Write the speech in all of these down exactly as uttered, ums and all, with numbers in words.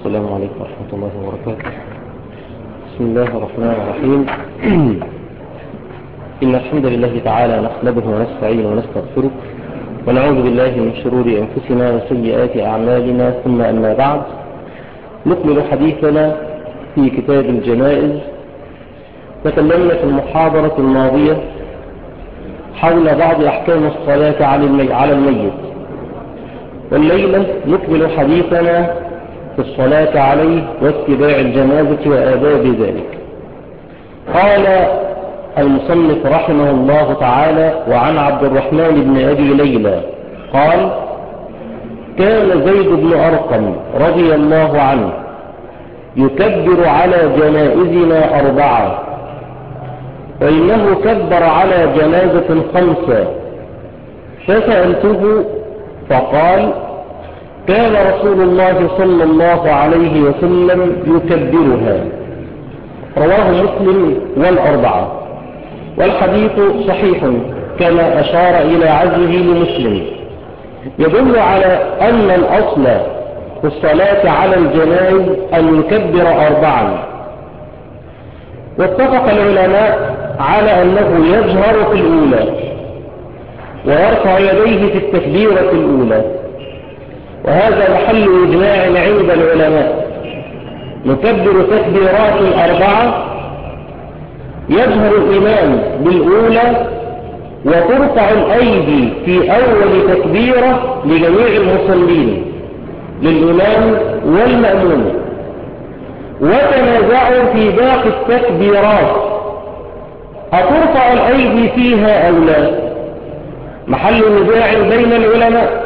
السلام عليكم ورحمة الله وبركاته. بسم الله الرحمن الرحيم. إن الحمد لله تعالى نحمده ونستعينه ونستغفره ونعوذ بالله من شرور أنفسنا وسيئات أعمالنا، ثم أما بعد، نكمل حديثنا في كتاب الجنائز. تكلمنا في المحاضرة الماضية حول بعض أحكام الصلاة على الميت، والليلة نكمل حديثنا في الصلاة عليه واتباع الجنازة وآداب ذلك. قال المصنف رحمه الله تعالى: وعن عبد الرحمن بن أبي ليلى قال: كان زيد بن أرقم رضي الله عنه يكبر على جنائزنا أربعة، وإنه كبر على جنازة خمسة، فسألته فقال: كان رسول الله صلى الله عليه وسلم يكبرها. رواه مسلم والأربعة، والحديث صحيح كما أشار إلى عزه لمسلم، يدل على أن الأصل في الصلاة على الجنائز أن يكبر أربعا. واتفق العلماء على أنه يجهر في الأولى ويرفع يديه في التكبيرة الأولى، وهذا محل إجماع عند العلماء. نكبر تكبيرات أربعة، يجهر الإمام بالأولى، وترفع الأيدي في أول تكبيرة لجميع المصلين للإمام والمأمون، وتنازعوا في باقي التكبيرات أترفع الأيدي فيها أو لا، محل نزاع بين العلماء.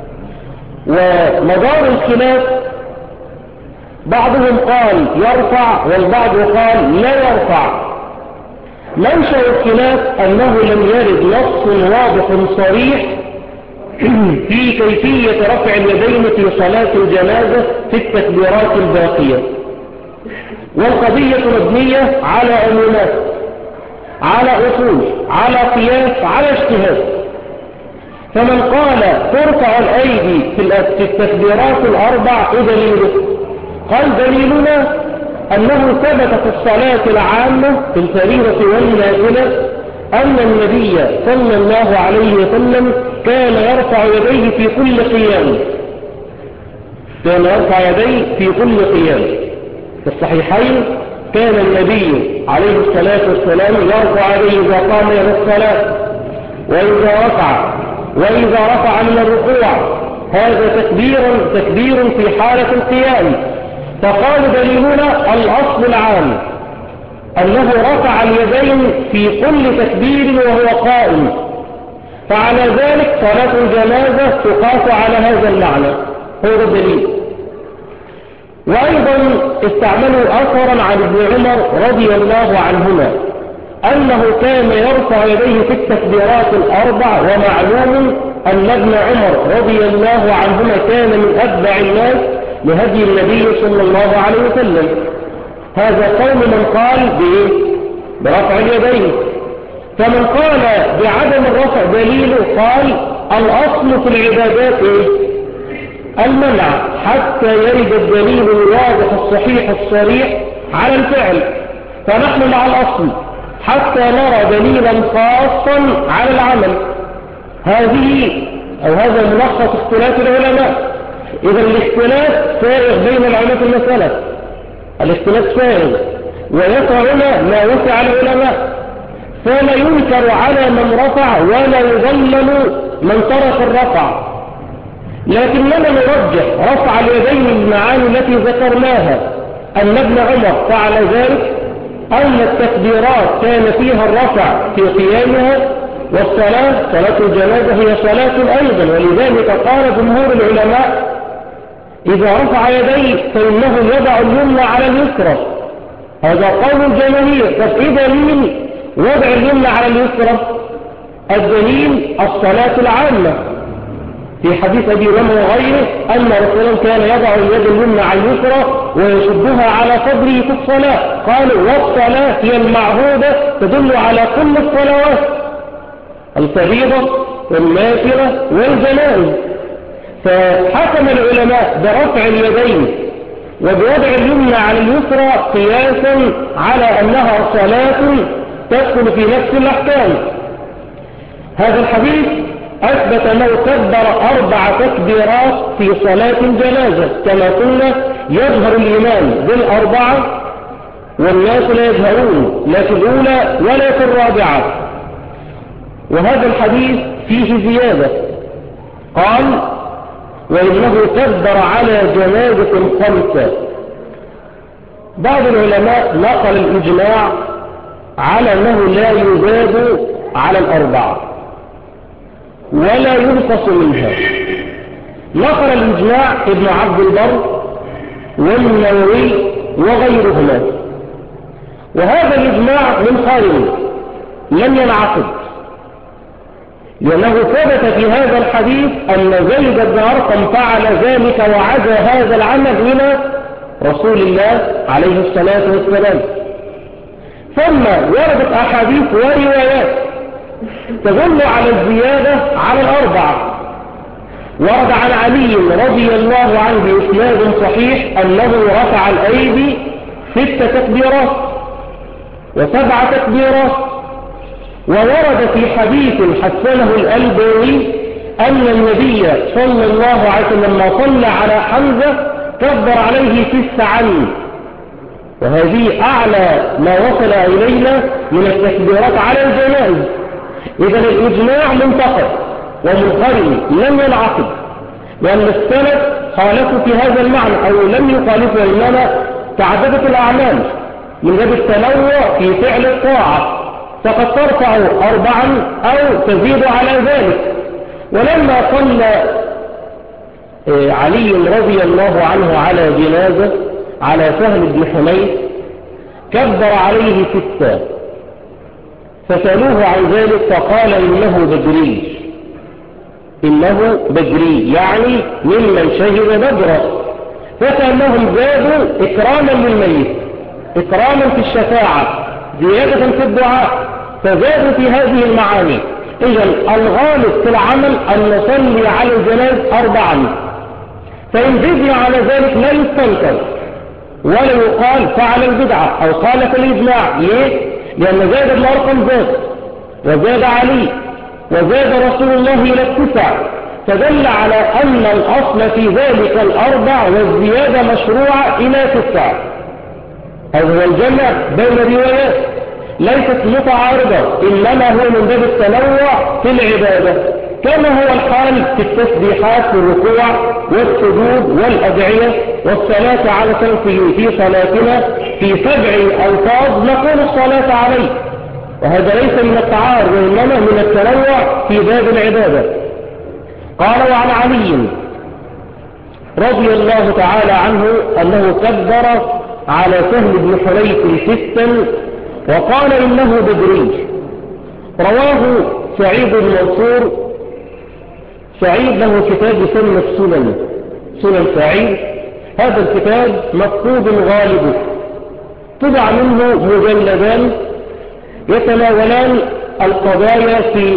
ومدار الخلاف بعضهم قال يرفع والبعض قال لا يرفع. منشأ الخلاف أنه لم يرد نص واضح صريح في كيفية رفع اليدين في صلاة الجنازة في التكبيرات الباقية، والقضية مبنية على أمونات، على أصول، على قياس، على اجتهاد. فمن قال ترفع الأيدي في التكبيرات الأربع دليله، قال دليلنا أنه ثبت في الصلاة العامة في الفريضة والنافلة أن النبي صلى الله عليه وسلم كان يرفع يديه في كل قيام، كان يرفع يديه في كل قيام. في الصحيحين كان النبي عليه الصلاة والسلام يرفع يديه إذا قام إلى الصلاة، وإذا رفع وإذا رفع من الركوع، هذا تكبير تكبير في حالة القيام. فقال دليلنا الأصل العام أنه رفع اليدين في كل تكبير وهو قائم، فعلى ذلك صلاة الجنازة تقاس على هذا المعنى، هو الدليل. وأيضا استعملوا أثرا عن ابن عمر رضي الله عنهما أنه كان يرفع يديه في التكبيرات الأربع، ومعلوم أن ابن عمر رضي الله عنهما كان من أتبع الناس لهدي النبي صلى الله عليه وسلم. هذا قول من قال برفع اليدين. فمن قال بعدم الرفع دليله قال الأصل في العبادات المنع حتى يرد الدليل الواضح الصحيح الصريح على الفعل، فنحن مع الأصل حتى نرى دليلا خاصا على العمل. هذه أو هذا ملخص اختلاف العلماء. إذا الاختلاف سائغ بين العلماء في المسألة، الاختلاف سائغ، ويسعنا ما وسع العلماء، فلا ينكر على من رفع ولا يظلم من ترك الرفع. لكننا نرجح رفع اليدين المعاني التي ذكرناها، أن ابن عمر فعل ذلك، أن التكبيرات كان فيها الرفع في قيامها، والصلاة صلاة الجنازة هي صلاة أيضا. ولذلك قال جمهور العلماء إذا رفع يديه فإنه يضع اليمنى على اليسرى، هذا قول الجماهير. طب إيه دليل وضع اليمنى على اليسرى؟ الدليل الصلاة العامة في حديث أبي هريرة وغيره أن رسول الله كان يضع اليد اليمنى على اليسرى ويشدها على صدره في الصلاة. قالوا والصلاة هي المعهودة تدل على كل الصلوات، الفريضة والنافلة والجنائز. فحكم العلماء برفع اليدين وبوضع اليمنى على اليسرى قياسا على أنها صلاة تدخل في نفس الأحكام. هذا الحديث أثبت أنه كبر أربع تكبيرات في صلاة الجنازة، كما قلنا يظهر الإمام بالأربعة والناس لا يظهرون لا في الأولى ولا في الرابعة. وهذا الحديث فيه زيادة، قال وإنه كبر على جنازة خمسة. بعض العلماء نقل الإجماع على أنه لا يزاد على الأربعة ولا ينقص منها. نقل الإجماع ابن عبد البر والنووي وغيرهما، وهذا الإجماع منقرض لم ينعقد، لأنه ثبت في هذا الحديث أن زيد بن أرقم فعل ذلك وعزى هذا العمل إلى رسول الله عليه الصلاة والسلام. ثم وردت أحاديث وروايات تدل على الزيادة على الأربعة. ورد عن علي رضي الله عنه بإسناد صحيح أنه رفع الأيدي ست تكبيرات وسبع تكبيرات. وورد في حديث حسنه الألباني أن النبي صلى الله عليه وسلم لما صلى على حمزة كبر عليه تسعا، وهذه أعلى ما وصل إلينا من التكبيرات على الجنائز. إذن الإجماع منتقد ومنقرض لم ينعقد، لأن السلف خالفوا في هذا المعنى أو لم يخالفوا، إنما تعددت الأعمال من باب التنوع في فعل الطاعة، فقد ترفع أربعا أو تزيد على ذلك. ولما صلى علي رضي الله عنه على جنازة على سهل بن حنيف كبر عليه ستة، فسألوه عن ذلك فقال إنه بدري، إنه بدري يعني ممن شهد بدرا، فكأنهم زادوا إكراما للميت، إكراما في الشفاعة، زيادة في الدعاء، فزادوا في هذه المعاني. إذن الغالب في العمل أن نصلي على الجناز أربعا، فإن زدنا على ذلك لا يستنكر ولا يقال فعل البدعة أو قال في الإجماع. ليه؟ لأن زاد بن أرقم زاد وزاد علي وزاد رسول الله إلى التسع، فدل على أن الأصل في ذلك الأربع والزيادة مشروعة إلى تسع. هذا هو الجمع بين الروايات، ليست متعارضة، إنما هو من باب التنوع في العبادة، كما هو الحال في التسبيحات في الركوع والسجود والأدعية والصلاة على سلفه في صلاتنا في سبع ألفاظ نقول الصلاة عليه، وهذا ليس من التعارض وإنما من التنوع في باب العبادة. قال وعن علي رضي الله تعالى عنه أنه كبر على سهل بن حنيف ستا وقال إنه بدري. رواه سعيد بن منصور. سعيد له كتاب يسمى السنن، سنن سعيد. هذا الكتاب مفقود غالبه، طبع منه مجلدان يتناولان القضايا في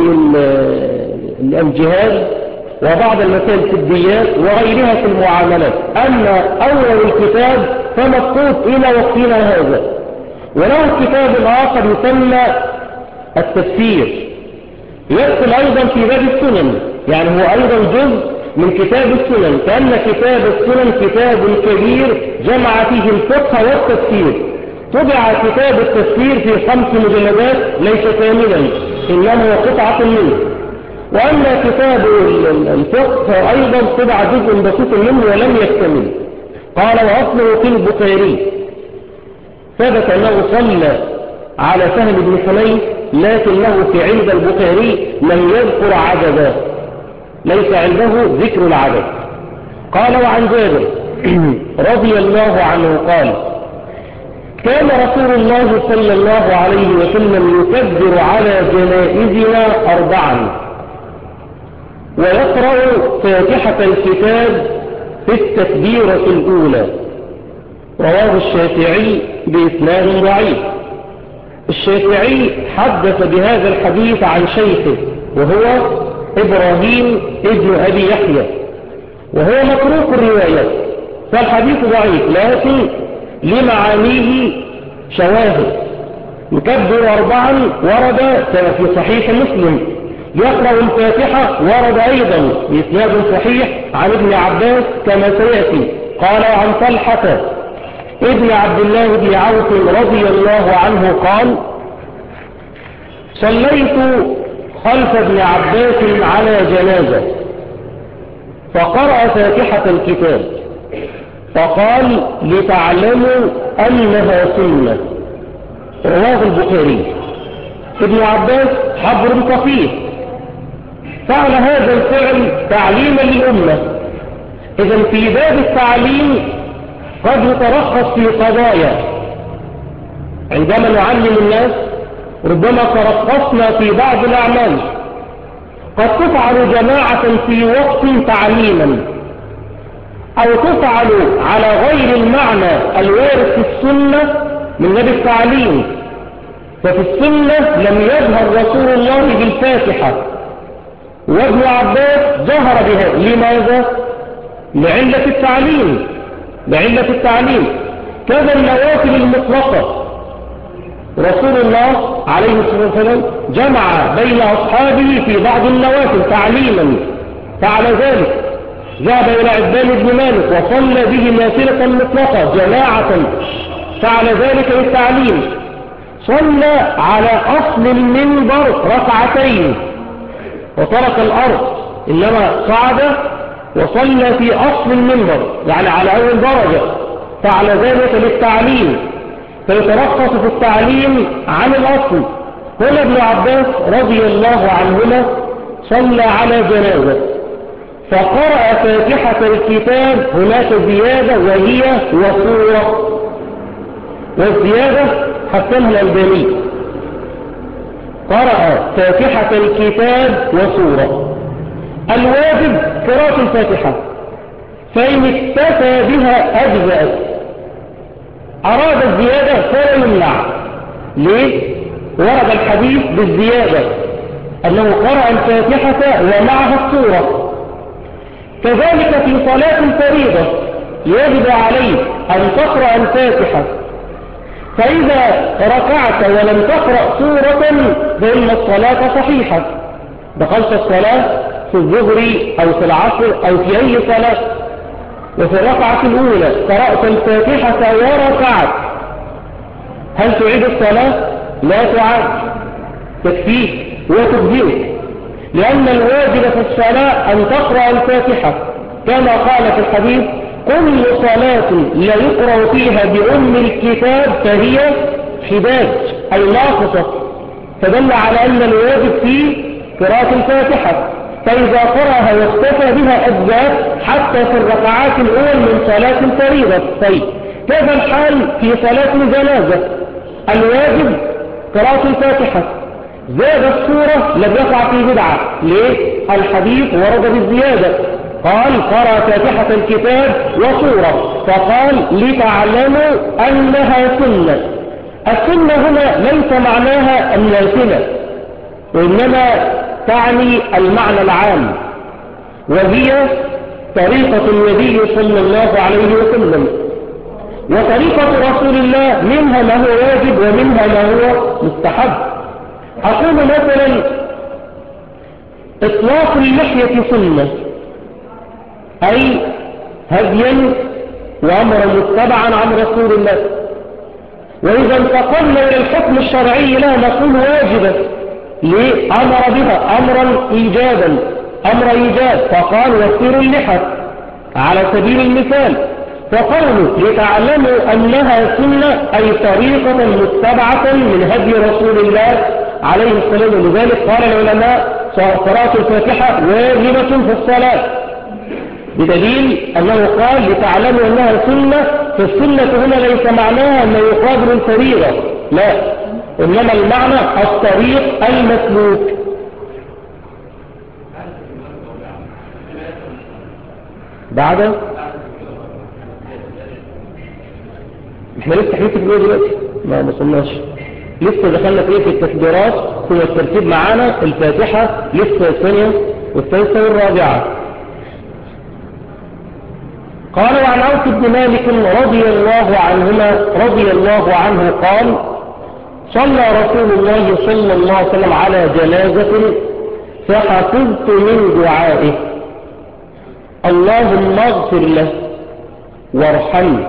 الجهاد وبعض المسائل في الديات وغيرها في المعاملات. أما أول الكتاب فمفقود إلى وقتنا هذا. وله كتاب آخر يسمى التفسير، يدخل أيضا في باب السنن، يعني هو أيضا جزء من كتاب السنن، كأن كتاب السنن كتاب كبير جمع فيه الفقه والتفسير. طبع كتاب التفسير في خمس مجلدات ليس كاملا، إنما هو قطعة منه. وأما كتاب الفقه فأيضا طبع جزء بسيط منه ولم يكتمل. قال وأصله في البخاري، ثبت أنه صلى على سهل بن حنيف، لكنه في عند البخاري لم يذكر عددا، ليس عنده ذكر العدد. قال وعن جابر رضي الله عنه قال كان رسول الله صلى الله عليه وسلم يكبر على جنائزنا أربعا ويقرأ فاتحة الكتاب في التكبيرة الأولى. رواه الشافعي بإسناد ضعيف. الشافعي حدث بهذا الحديث عن شيخه وهو إبراهيم ابن أبي يحيى، وهو متروك الروايات، فالحديث ضعيف لكن لمعانيه شواهد. يكبر أربعا ورد كما في صحيح مسلم، يقرأ الفاتحة ورد أيضا بإسناد صحيح عن ابن عباس كما سيأتي. قال عن طلحة ابن عبد الله بن عوف رضي الله عنه قال: صليت خلف ابن عباس على جنازة فقرأ فاتحة الكتاب فقال: لتعلموا أنها سنة. رواه البخاري. ابن عباس حبر فقيه، فعل هذا الفعل تعليما للأمة. إذن في باب التعليم قد يترخص في قضايا عندما نعلم الناس، ربما ترخصنا في بعض الأعمال قد تفعل جماعة في وقت تعليما، أو تفعل على غير المعنى الوارد في السنة من باب التعليم. ففي السنة لم يظهر رسول الله بالفاتحة، وابن عباس ظهر بها. لماذا؟ لعلة التعليم، لعلة التعليم. كذا النوافل المطلقة، رسول الله عليه الصلاة والسلام جمع بين أصحابه في بعض النوافل تعليما، فعل ذلك. ذهب إلى عبان بن مالك وصلى به نافلة مطلقة جماعة، فعل ذلك للتعليم. صلى على أصل المنبر ركعتين وترك الأرض، إنما صعد وصلى في أصل المنبر يعني على أول درجة، فعل ذلك للتعليم، فيترخص في التعليم عن الأصل. هنا ابن عباس رضي الله عنهما صلى على جنازة فقرأ فاتحة الكتاب، هناك زيادة وهي وصورة، والزيادة حسنها الألباني، قرأ فاتحة الكتاب وصورة. الواجب قراءة الفاتحة، فإن اكتفى بها أجزأت. أراد الزيادة فلا يمنع. ليه؟ ورد الحديث بالزيادة أنه قرأ الفاتحة ومعها الصورة. كذلك في صلاة الفريضة يجب عليك أن تقرأ الفاتحة، فإذا ركعت ولم تقرأ سورة فإن الصلاة صحيحة. دخلت الصلاة في الظهر أو في العصر أو في أي صلاة وفي الركعة الأولى قرأت الفاتحة وركعت، هل تعيد الصلاة؟ لا تعاد، تكفيك وتجزئك، لأن الواجب في الصلاة أن تقرأ الفاتحة كما قال في الحديث: كل صلاة لا يقرأ فيها بأم الكتاب فهي حداد أي ناقصة، فدل على أن الواجب في قراءة الفاتحة. فإذا قرأها واختفى بها أجزاء حتى في الركعات الأول من صلاة الفريضة. طيب كيف الحال في صلاة الجنازة؟ الواجب قراءة الفاتحة، زاد السورة لم يقع في بدعة. ليه؟ الحديث ورد بالزيادة، قال: قرأ فاتحة الكتاب وسورة، فقال: لتعلموا أنها سنة. السنة هنا ليس معناها النافلة، وإنما تعني المعنى العام، وهي طريقة النبي صلى الله عليه وسلم وطريقة رسول الله، منها ما هو واجب ومنها ما هو مستحب. أقول مثلا: إطلاق اللحية سنة، أي هديا وأمرا متبعا عن رسول الله. وإذا انتقلنا إلى الحكم الشرعي لا نقول واجبا، ليه؟ أمر بها أمرا إيجابا، أمر إيجاب، فقال: وفروا اللحى على سبيل المثال. فقوله لتعلموا أنها سنة أي طريقة متبعة من هدي رسول الله عليه الصلاة والسلام. لذلك قال العلماء: قراءة الفاتحة واجبة في الصلاة، بدليل أنه قال لتعلموا أنها سنة. فالسنة هنا ليس معناها أنه يقابل الفريضة، لا، إنما المعنى الطريق المسلوك. بعد احنا لسه حديث في دلوقتي ما وصلناش، لسه دخلنا في التكبيرات ثم الترتيب معانا الفاتحة لسه الثانية والثالثة والرابعة. قال وعن عوف بن مالك رضي الله عنهما رضي الله عنه قال صلى رسول الله صلى الله عليه وسلم على جنازة فحفظت من دعائه اللهم اغفر له وارحمه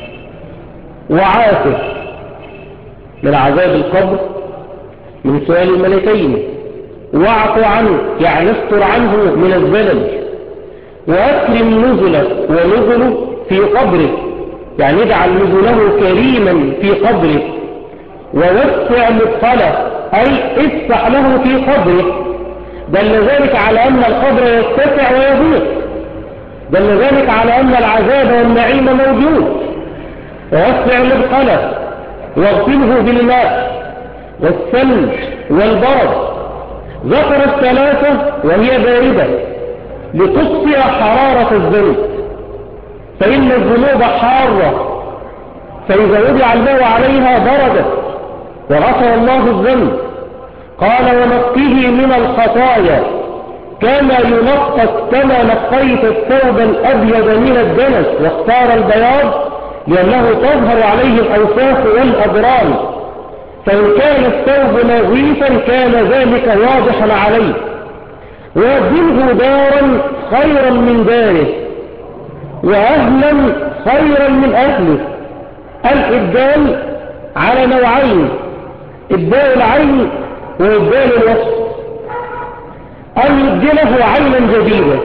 وعافه من عذاب القبر من سؤال الملكين، واعف عنه يعني استر عنه من الزلل، واكرم نزله ونزله في قبره يعني اجعل نزله كريما في قبره، ووسع مدخله أي افتح له في قبره. دل ذلك على أن القبر يتسع ويضيق، دل ذلك على أن العذاب والنعيم موجود. ووسع مدخله واغسله بالماء والثلج والبرد. ذكر الثلاثة وهي باردة لتطفئ حرارة الذنب، فإن الذنوب حارة، فإذا وضع الماء عليها بردت وغفر الله الذنب. قال ونقيه من الخطايا كما ينقى كما نقيت الثوب الأبيض من الدنس، واختار البياض لأنه تظهر عليه الأوساخ والأضرار، فإن كان الثوب نظيفا كان ذلك واضحا عليه. ويبدله دارا خيرا من داره وأهلا خيرا من أهله. الإبدال على نوعين، إبدال العين وإبدال الوصف. أن يبدله عينا جديدة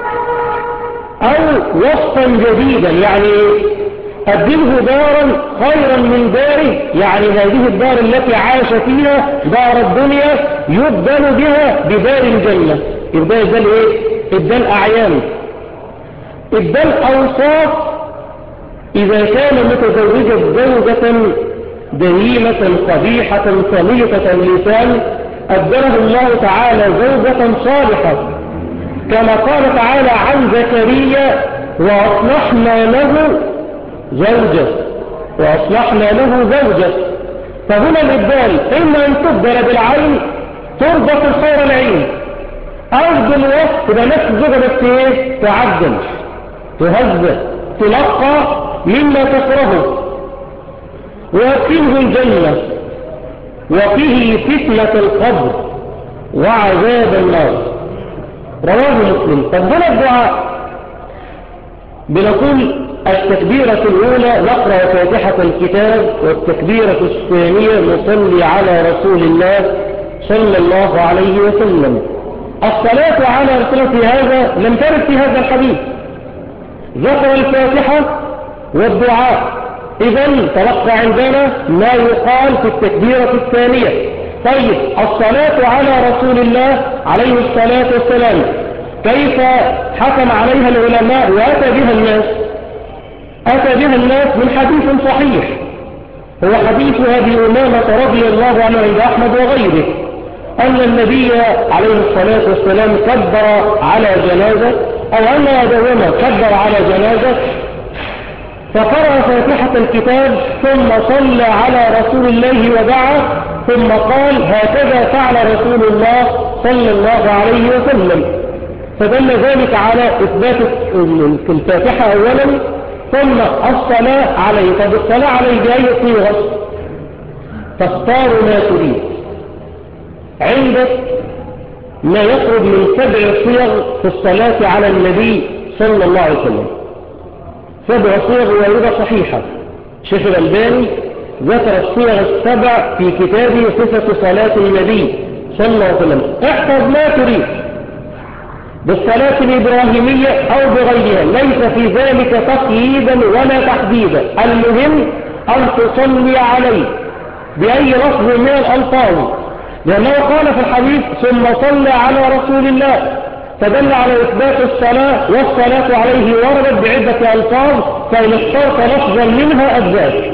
أو وصفا جديدا، يعني أبدله دارا خيرا من داره، يعني هذه الدار التي عاش فيها دار الدنيا يبدل بها بدار الجنة. إبدال إبدال إيه؟ إبدال أعيان. إبدال أوصاف إذا كان متزوجا زوجة دهيمة قبيحة سميطة اللسان أبدله الله تعالى زوجة صالحة، كما قال تعالى عن زكريا وأصلحنا له زوجة وأصلحنا له زوجة. فهنا الإبدال إما أن تبدل بالعين تربط الخير العين، أو بالوصف ده نفس الزوجة بس إيه تعدل تهزأ تلقى مما تكرهه. ويكفيه الجنة وفيه فتنة القبر وعذاب النار. رواه مسلم. طب هنا الدعاء بنقول التكبيرة الأولى نقرأ فاتحة الكتاب، والتكبيرة الثانية نصلي على رسول الله صلى الله عليه وسلم. الصلاة على رسول هذا لم ترد في هذا الحديث، ذكر الفاتحة والدعاء. إذن تلقى عندنا ما يقال في التكبيرة الثانية. طيب الصلاة على رسول الله عليه الصلاة والسلام كيف حكم عليها العلماء وأتى بها الناس؟ أتى بها الناس من حديث صحيح، هو حديث أبي أمامة رضي الله عنه عند أحمد وغيره، أن النبي عليه الصلاة والسلام كبر على جنازة، أو أن أبي أمامة كبر على جنازة فقرأ فاتحة الكتاب ثم صلى على رسول الله ودعا، ثم قال هكذا فعل رسول الله صلى الله عليه وسلم. فدل ذلك على إثبات الفاتحة أولا ثم الصلاة عليه. طب الصلاة عليه بأي صيغة؟ تختار ما تريد. عندك ما يقرب من سبع صيغ في الصلاة على النبي صلى الله عليه وسلم، سبع صيغ واردة صحيحة. شيخ الألباني ذكر الصيغ السبع في كتابه صفة صلاة النبي صلى الله عليه وسلم. احفظ ما تريد بالصلاة الإبراهيمية أو بغيرها، ليس في ذلك تقييدا ولا تحديدا، المهم أن تصلي عليه بأي لفظ من الألفاظ، لأنه قال في الحديث ثم صلى على رسول الله، فدل على إثبات الصلاة، والصلاة عليه وردت بعدة ألفاظ، فإن اخترت لفظا منها أجزاك.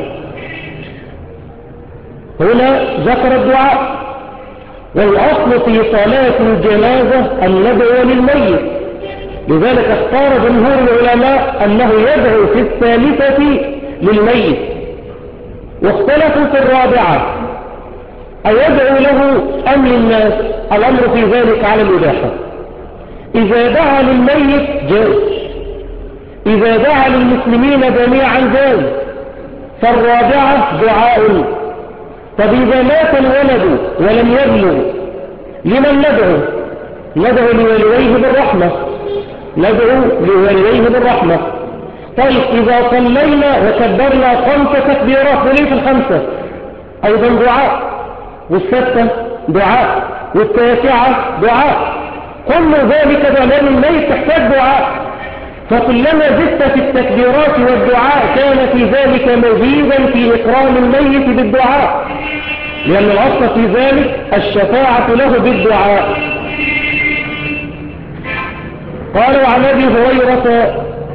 هنا ذكر الدعاء، والأصل في صلاة الجنازة أن ندعو للميت، لذلك اختار جمهور العلماء أنه يدعو في الثالثة للميت، واختلفوا في الرابعة أيدعو له أم للناس. الأمر في ذلك على الإباحة. إذا دعا للميت جائز، إذا دعا للمسلمين جميعا جاز. فالرابعة دعاء. طب إذا مات الولد ولم يبلغ لمن ندعو؟ ندعو لوالديه بالرحمة، ندعو لوالديه بالرحمة. طيب إذا صلينا وكبرنا خمس تكبيرات وليس الخمسة أيضا دعاء، والستة دعاء، والتاسعة دعاء، كل ذلك دعاء ليس تحتاج دعاء. فكلما زدت في التكبيرات والدعاء كان في ذلك مزيدا في إكرام الميت بالدعاء، لأن الأصل في ذلك الشفاعة له بالدعاء. قالوا عن أبي هريرة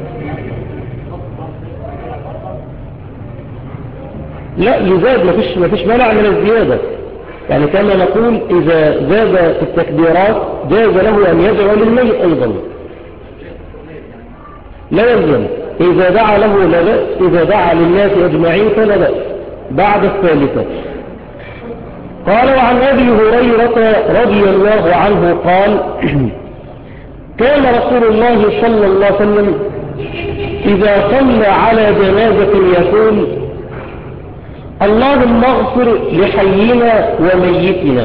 لا يزاد، مفيش, مفيش منع من الزيادة، يعني كما نقول إذا زاد في التكبيرات جاز له أن يدعو للميت أيضا، لا يلزم. إذا دعا له لا بأس، إذا دعا للناس أجمعين فلا بأس بعد الثالثة. قال وعن أبي هريرة رضي الله عنه قال كان رسول الله صلى الله عليه وسلم إذا صلى على جنازة يقول اللهم اغفر لحينا وميتنا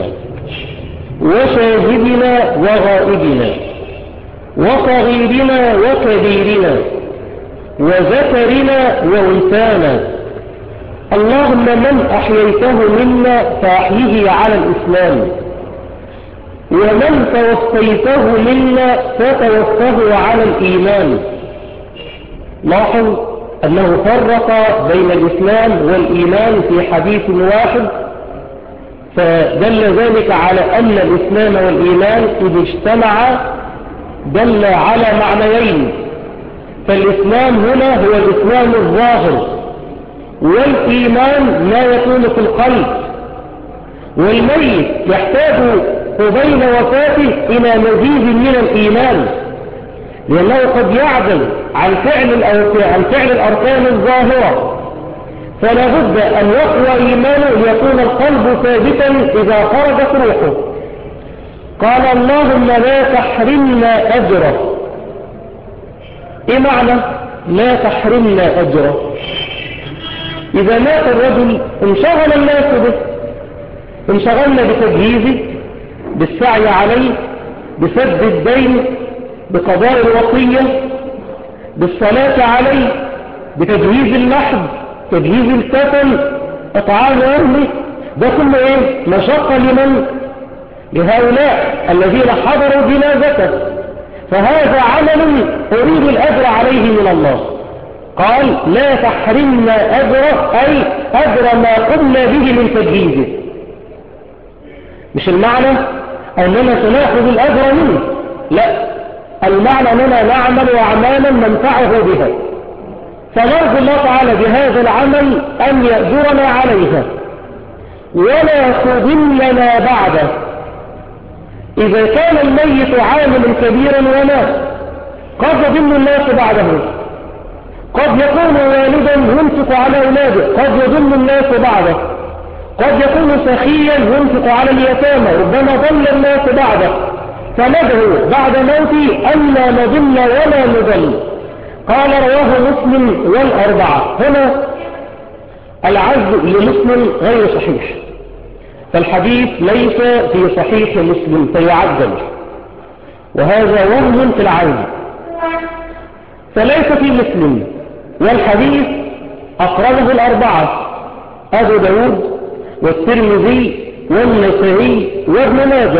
وشاهدنا وغائبنا وصغيرنا وكبيرنا وذكرنا وأنثانا، اللهم من أحييته منا فأحيه على الإسلام، ومن توفيته منا فتوفه على الإيمان. لاحظ أنه فرق بين الإسلام والإيمان في حديث واحد، فدل ذلك على أن الإسلام والإيمان إذا اجتمعا دل على معنيين. فالإسلام هنا هو الإسلام الظاهر، والإيمان ما يكون في القلب. والميت يحتاج قبيل وفاته إلى مزيد من الإيمان، لأنه قد يعجز عن فعل عن فعل الأركان الظاهرة، فلا بد أن يقوى إيمانه ليكون القلب ثابتا إذا خرجت روحه. قال اللهم لا تحرمنا أجره. إيه معنى لا تحرمنا أجره؟ إذا مات الرجل انشغل الناس به، انشغلنا بتجهيزه، بالسعي عليه، بسد الدين، بقضاء الوصية، بالصلاة عليه، بتجهيز اللحد، تجهيز الكفن، إطعام أهله. ده كله إيه؟ مشقة لمن؟ لهؤلاء الذين حضروا جنازته، فهذا عمل أريد الأجر عليه من الله. قال لا تحرمنا أجره، أي أجر ما قمنا به من تجهيزه. مش المعنى أننا سنأخذ الأجر منه، لا، المعنى أننا نعمل أعمالا ننفعه بها، فنرجو الله تعالى بهذا العمل أن يأجرنا عليها ولا تضلنا بعده. إذا كان الميت عامل كبيرا ومات قد يضل الناس بعده، قد يكون والدا ينفق على أولاده، قد يضل الناس بعده، قد يكون سخيا ينفق على اليتامى، ربما ضل الناس بعده، فندعو بعد موتي ألا نضل ولا نضل. قال رواه مسلم والأربعة. هنا العزل لمسلم غير صحيح، فالحديث ليس في صحيح مسلم فيعدل، وهذا وهم في العزل، فليس في مسلم. والحديث أخرجه الأربعة، أبو داود والترمذي والنسائي وابن ماجه،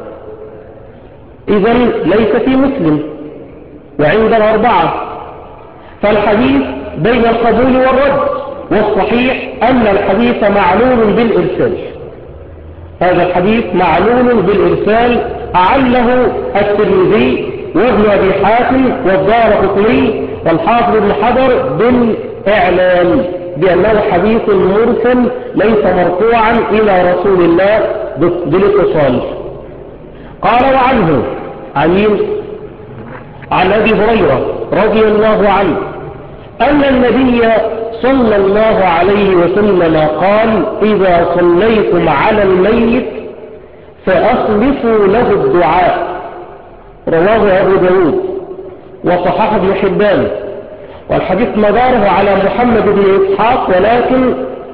إذن ليس في مسلم وعند الأربعة. فالحديث بين القبول والرد، والصحيح أن الحديث معلول بالإرسال. هذا الحديث معلول بالإرسال، أعله الترمذي وابن أبي حاتم والدارقطني والحافظ بن حجر بالإعلام بأنه حديث مرسل ليس مرفوعا إلى رسول الله بالاتصال. قال وعنه عن عن أبي هريرة رضي الله عنه أن النبي صلى الله عليه وسلم قال إذا صليتم على الميت فأخلصوا له الدعاء. رواه أبو داود وصححه ابن حبان. والحديث مداره على محمد بن إسحاق، ولكن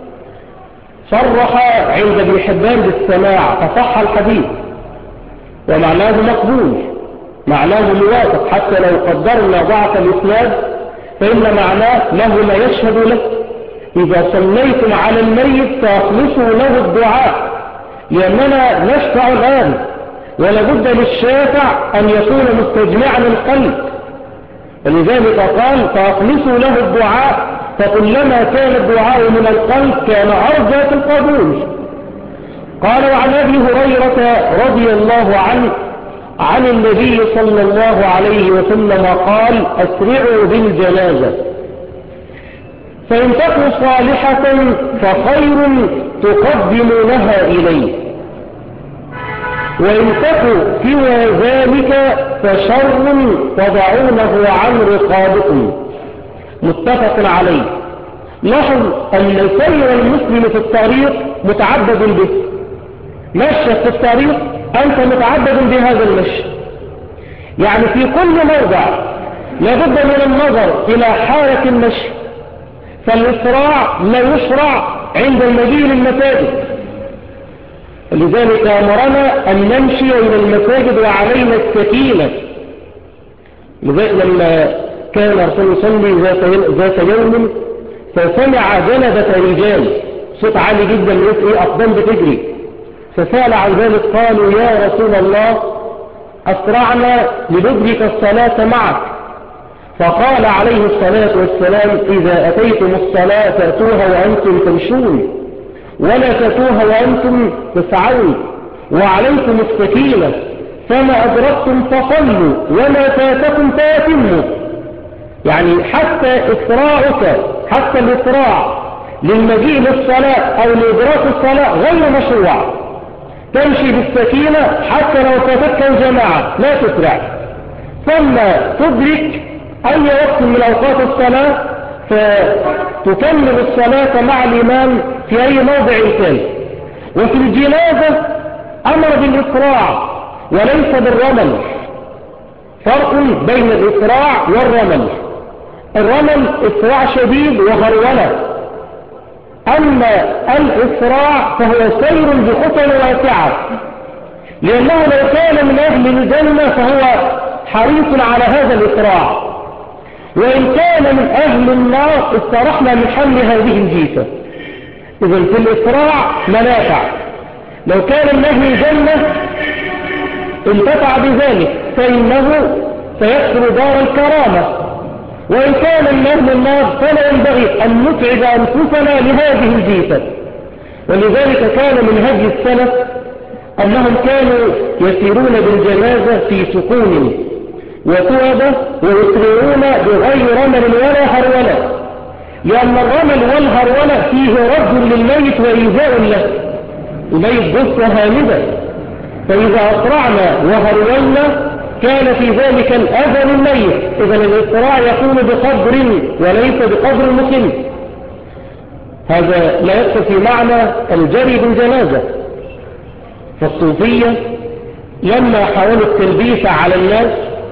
صرح عند ابن حبان بالسماع فصح الحديث، ومعناه مقبول، معناه موافق، حتى لو قدرنا ضعف الإسناد فإن معناه له ما يشهد له. إذا صليتم على الميت فأخلصوا له الدعاء، لأننا نشفع الآن ولا بد للشافع أن يكون مستجمعا القلب، ولذلك قال فأخلصوا له الدعاء، فكلما كان الدعاء من القلب كان أرجى في القبول. قال وعن أبي هريرة رضي الله عنه عن النبي صلى الله عليه وسلم قال أسرعوا بالجنازة، فإن تكن صالحة فخير تقدمونها إليه، وإن تكن سوى ذلك فشر تضعونه عن رقابكم. متفق عليه. لاحظ أن سير المسلم في الطريق متعبد به، مشى في الطريق أنت متعبد بهذا المشي، يعني في كل موضع لابد من النظر إلى حالة المشي، فالإسراع لا يشرع عند المجيء للمساجد، لذلك أمرنا أن نمشي إلى المساجد وعلينا السكينة. لذلك لما كان رسول يصلي ذات يوم فسمع جلبة رجال، صوت عالي جدا، يقول ايه أقدام بتجري، فسأل عن ذلك قالوا يا رسول الله أسرعنا لندرك الصلاة معك، فقال عليه الصلاة والسلام إذا أتيتم الصلاة فأتوها وأنتم تمشون، ولا تأتوها وأنتم تسعون، وعليكم السكينة، فما أدركتم فصلوا وما فاتكم فاتموا. يعني حتى إسراعك، حتى الإسراع للمجيء للصلاة أو لإدراك الصلاة غير مشروع، تمشي بالسكينة حتى لو فاتتك الجماعة لا تسرع، ثم تدرك أي وقت من أوقات الصلاة فتكمل الصلاة مع الإمام في أي موضع كان. وفي الجنازة أمر بالإسراع وليس بالرمل، فرق بين الإسراع والرمل. الرمل إسراع شديد وهرولة، أما الإسراع فهو سير بخطى واسعة، لأنه لو كان من أهل الجنة فهو حريص على هذا الإسراع، وإن كان من أهل النار استرحنا من حمل هذه الجيفة. إذن في الإسراع منافع، لو كان من أهل الجنة انتفع بذلك فإنه سيدخل دار الكرامة، وإن كان من أهل النار فلا ينبغي أن نتعب أنفسنا لهذه الجيفة. ولذلك كان من هدي السلف أنهم كانوا يسيرون بالجنازة في سكون وتوبة ويسرعون بغير رمل ولا هرولة، لأن الرمل والهرولة فيه رد للميت وإيذاء له، الميت جثة هامدة، فإذا أسرعنا وهرولنا كان في ذلك الأذى للميت. إذن الإسراع يكون بقدر وليس بقدر المقيم. هذا لا يدخل في معنى الجري بالجنازة. فالصوفية لما حاولوا التلبيس على الناس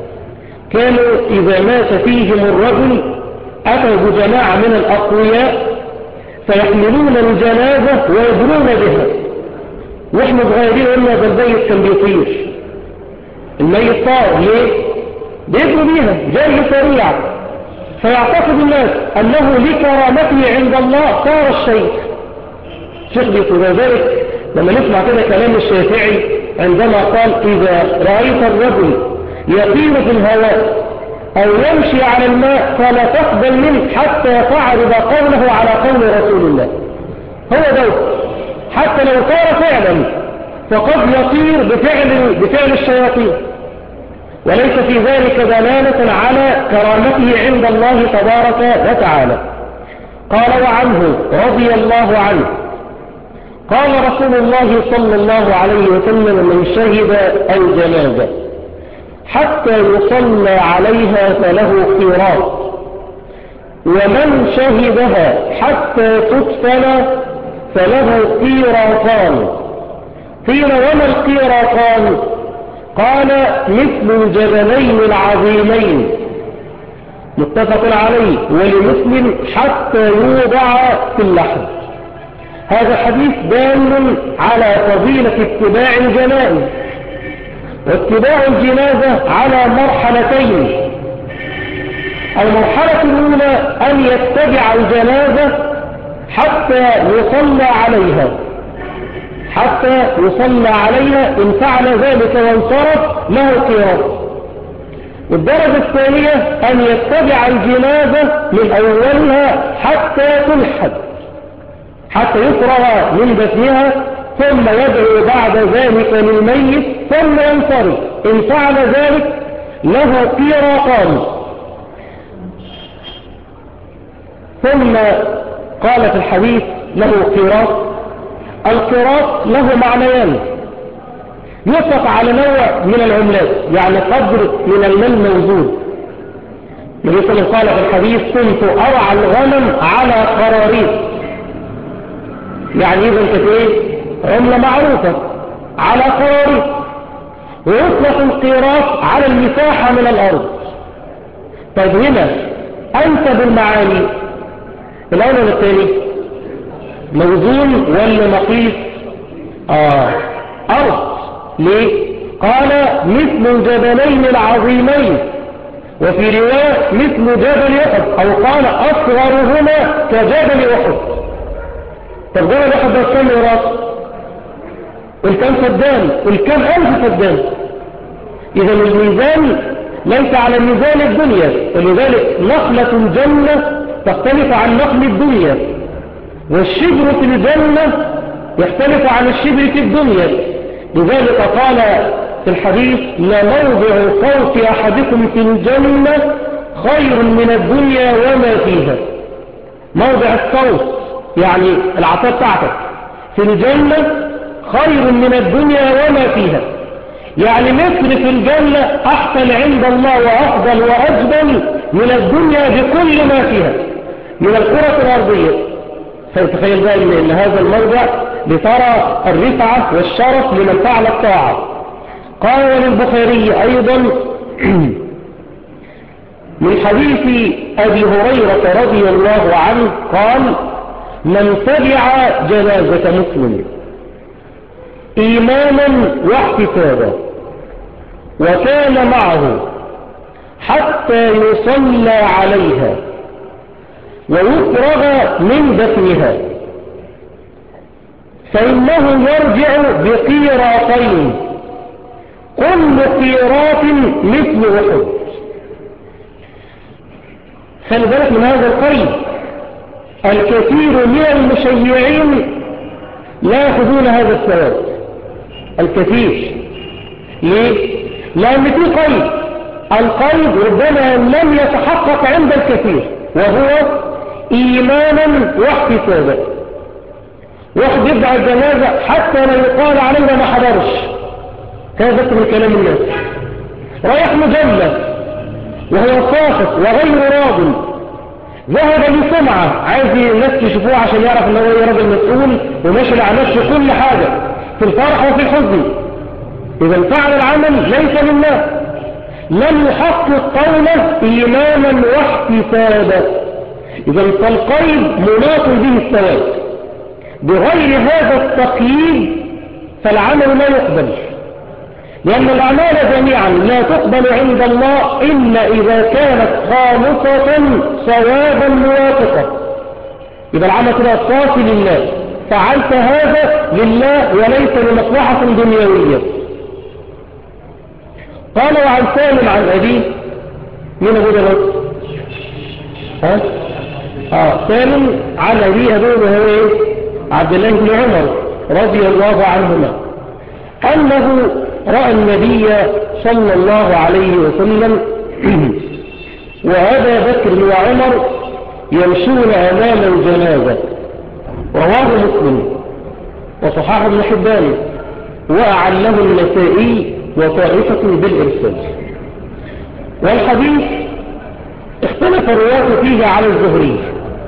كانوا إذا مات فيهم الرجل أتوا بجماعة من الأقوياء فيحملون الجنازة ويجرون بها، وإحنا صغيرين قلنا ده الميت كان بيطير، الميت طار ليه؟ بيجروا بيها جري سريع، فيعتقد الناس أنه لكرامته عند الله صار الشيء شيخ بيطير. ذلك لما نسمع كده كلام الشافعي عندما قال إذا رأيت الرجل يطير في الهواء أو يمشي على الماء فلا تقبل منه حتى تعرض قوله على قول رسول الله. هو ده، حتى لو صار فعلا فقد يطير بفعل, بفعل الشياطين، وليس في ذلك دلالة على كرامته عند الله تبارك وتعالى. قال وعنه رضي الله عنه قال رسول الله صلى الله عليه وسلم من شهد الجنازة حتى يصلى عليها فله قيراط، ومن شهدها حتى تدفن فله قيراطان. قيل وما القيراطان؟ قال مثل الجبلين العظيمين متفق عليه ولمسلم حتى يوضع في اللحد. هذا الحديث دال على فضيلة اتباع الجنائز، واتباع الجنازة على مرحلتين. المرحلة الأولى أن يتبع الجنازة حتى يصلى عليها حتى يصلى عليها إن فعل ذلك وانصرف له قيراط. والدرجة الثانية أن يتبع الجنازة من أولها حتى تلحد، حتى يفرغ من دفنها، ثم يدعو بعد ذلك للميت ثم ينصرف. إن فعل ذلك له قيراطان. ثم قال في الحديث له قيراط. القيراط له معنيان: يطلق على نوع من العملات، يعني قدر من المال موجود. النبي صلى الله عليه وسلم قال في الحديث: كنت أرعى الغنم على قراريط. يعني إذا كانت إيه؟ عملة معروفة على قراريط. ويطلق القيراط على المساحة من الأرض. طيب هنا أنسب المعاني الأول ولا الثاني؟ موزون ولا مقيس؟ آه أرض. ليه؟ قال مثل الجبلين العظيمين، وفي رواية مثل جبل أحد، أو قال أصغرهما كجبل أحد. طب جبل أحد ده كم راس؟ والكم فدان؟ والكم ألف فدان؟ إذا الميزان ليس على ميزان الدنيا، ولذلك نخلة الجنة تختلف عن نخل الدنيا، والشجر في الجنة يختلف عن الشجر في الدنيا. لذلك قال في الحديث: لموضع صوت أحدكم في الجنة خير من الدنيا وما فيها. موضع الصوت يعني العطاء بتاعتك في الجنة خير من الدنيا وما فيها. يعني مصر في الجنة أحسن عند الله وأفضل وأجمل من الدنيا بكل ما فيها من الكرة الأرضية. فتخيل بقى إن هذا الموضع لترى الرفعة والشرف لمن فعل الطاعة. قال للبخاري أيضا من حديث أبي هريرة رضي الله عنه قال: من تبع جنازة مسلم إيمانا واحتسابا وكان معه حتى يصلى عليها ويفرغ من دفنها، فإنه يرجع بقيراطين كل قيراط مثل أحد. خلي بالك من هذا القيد. الكثير من المشيعين لا يأخذون هذا الثواب، الكثير. ليه؟ لأن في قيد. القيد ربما لم يتحقق عند الكثير، وهو إيمانا واحتسابا. واحد يبدأ الجنازة حتى لا يقال عليه ما حضرش، هذا من كلام الناس. رايح مجلد وهو ساخط وغير راض، ذهب لسمعة، عايز الناس يشوفوه عشان يعرف ان هو راجل مسؤول وماشي على نفسه كل حاجة في الفرح وفي الحزن. إذا فعل العمل ليس لله، لم يحقق قوله إيمانا واحتسابا. إذا فالقيد مناط به الثواب. بغير هذا التقييد فالعمل لا يقبل، لأن الأعمال جميعا لا تقبل عند الله إلا إذا كانت خالصة صوابا موافقة. إذا العمل كده صافي لله، فعلت هذا لله وليس لمصلحة دنيوية. قال: وعن سالم عن أبيه. من أبو داود؟ ها؟ آه سالم عن أبيه. أبوه هو إيه؟ عبد الله بن عمر رضي الله عنهما، أنه رأى النبي صلى الله عليه وسلم وأبا بكر وعمر يمشون أمام الجنازة. رواه مسلم وصححه ابن حبان وأعله النسائي وطائفة بالإرسال. والحديث اختلف الرواة فيه على الزهري.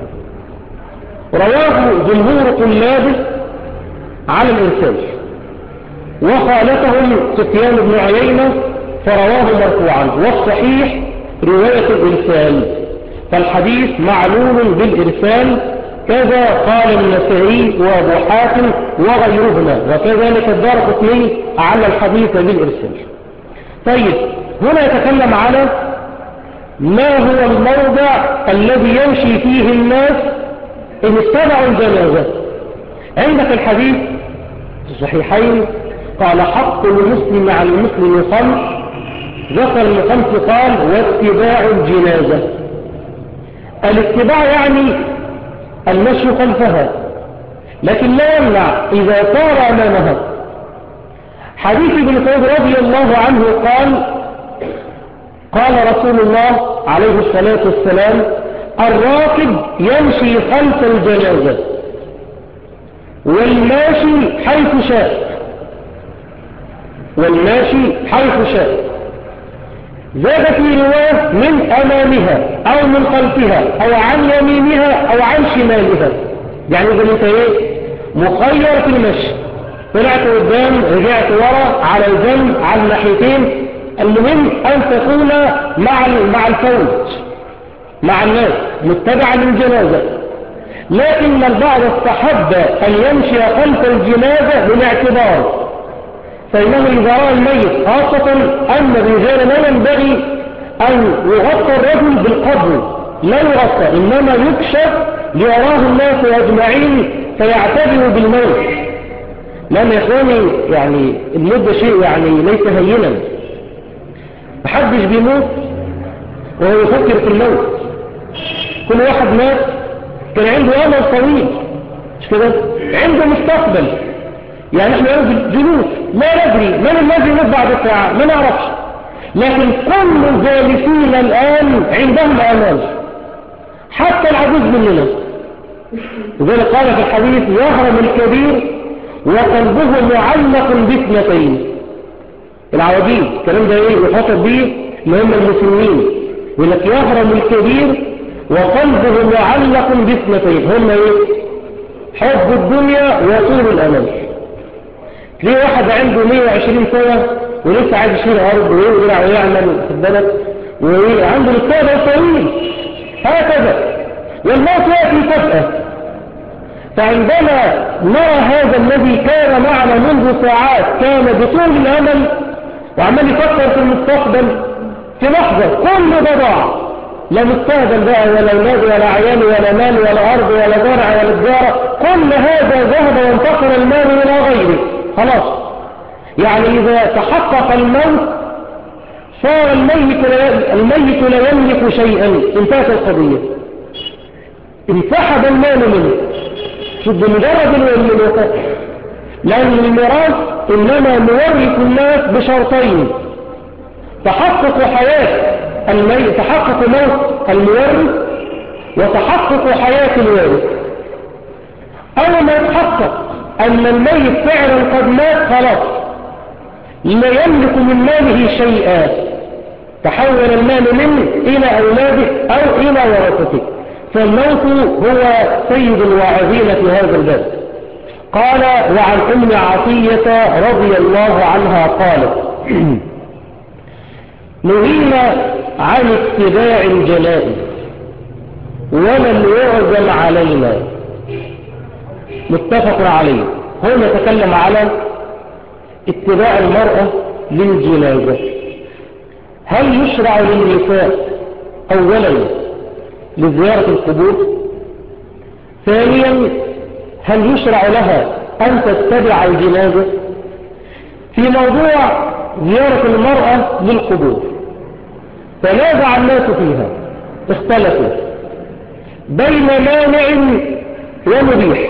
رواه جمهور طلابه على الإرسال، وخالفهم سفيان بن عيينة فرواه مرفوعا، والصحيح رواية الإرسال. فالحديث معلول بالإرسال، كذا قال النسائي وأبو حاتم وغيرهما، وكذلك الدارقطني على الحديث بالإرسال. طيب هنا يتكلم على ما هو الموضع الذي يمشي فيه الناس إن اتبعوا الجنازة. عندك الحديث في الصحيحين قال حق المسلم على المسلم خمس، ذكر الخمس قال واتباع الجنازة. الاتباع يعني المشي خلفها، لكن لا يمنع إذا صار أمامها. حديث ابن مسعود رضي الله عنه قال قال رسول الله عليه الصلاة والسلام الراكب يمشي خلف الجنازة والماشي حيث شاء، والماشي حيث شاء. زاد في رواية من أمامها أو من خلفها أو عن يمينها أو عن شمالها، يعني إذا أنت إيه مخير في المشي، طلعت قدام رجعت ورا على الجنب على الناحيتين، المهم أن تكون مع مع الفوج مع الناس متبعا للجنازة. لكن البعض استحب أن يمشي خلف الجنازة بالاعتبار، فإنه إذا رأى الميت خاصة أن الرجال لا ينبغي أن يغطى الرجل بالقبر، لا يغطى إنما يكشف ليراه الناس أجمعين فيعتبروا بالموت. لأن يا إخواني يعني الموت شيء يعني ليس هينا، محدش بيموت وهو يفكر في الموت. كل واحد مات كان عنده أمل طويل، مش كده؟ عنده مستقبل. يعني احنا جلوس لا ندري من الذي يموت بعد ساعة، ما نعرفش، لكن كل الجالسين الآن عندهم آمال، حتى العجوز مننا. وذلك قال في الحديث يهرم الكبير وقلبه معلق باثنتين. العواجيز الكلام ده ايه يخاطب به اللي هم المسلمين، يقول لك يهرم الكبير وقلبه معلق باثنتين، هم ايه؟ حب الدنيا وطول الامل. ليه واحد عنده مية وعشرين سنة ولسه عايز يشيل أرض ويقدر ويعمل ويخدمك وعنده مستقبل طويل هكذا، والموت يأتي فجأة. فعندما نرى هذا الذي كان معنا منذ ساعات كان بطول الأمل وعمال يفكر في المستقبل، في لحظة كل ده ضاع، لا مستقبل بقى ولا أولاد ولا عيال ولا مال ولا أرض ولا زرع ولا تجارة، كل هذا ذهب وانتقل المال إلى غيره خلاص. يعني إذا تحقق الموت صار الميت لا, الميت لا يملك شيئا، انتهت القضية، انسحب المال منه بمجرد الوفاة. لأن الميراث إنما نورث الناس بشرطين: تحقق حياة الميت، تحقق موت المورث، وتحقق حياة الوارث. أول ما يتحقق أن الميت فعلا قد مات خلاص لا يملك من ماله شيئا، تحول المال منه إلى أولاده أو إلى ورثته. فالموت هو سيد الواعظين في هذا الباب. قال وعن أم عطية رضي الله عنها قالت نهينا عن اتباع الجنائز ولم يعزم علينا، متفق عليه. هنا نتكلم على اتباع المرأة للجنازة. هل يشرع للنساء أولا لزيارة القبور؟ ثانيا هل يشرع لها أن تتبع الجنازة؟ في موضوع زيارة المرأة للقبور تنازع الناس فيها، اختلفوا بين مانع ومبيح.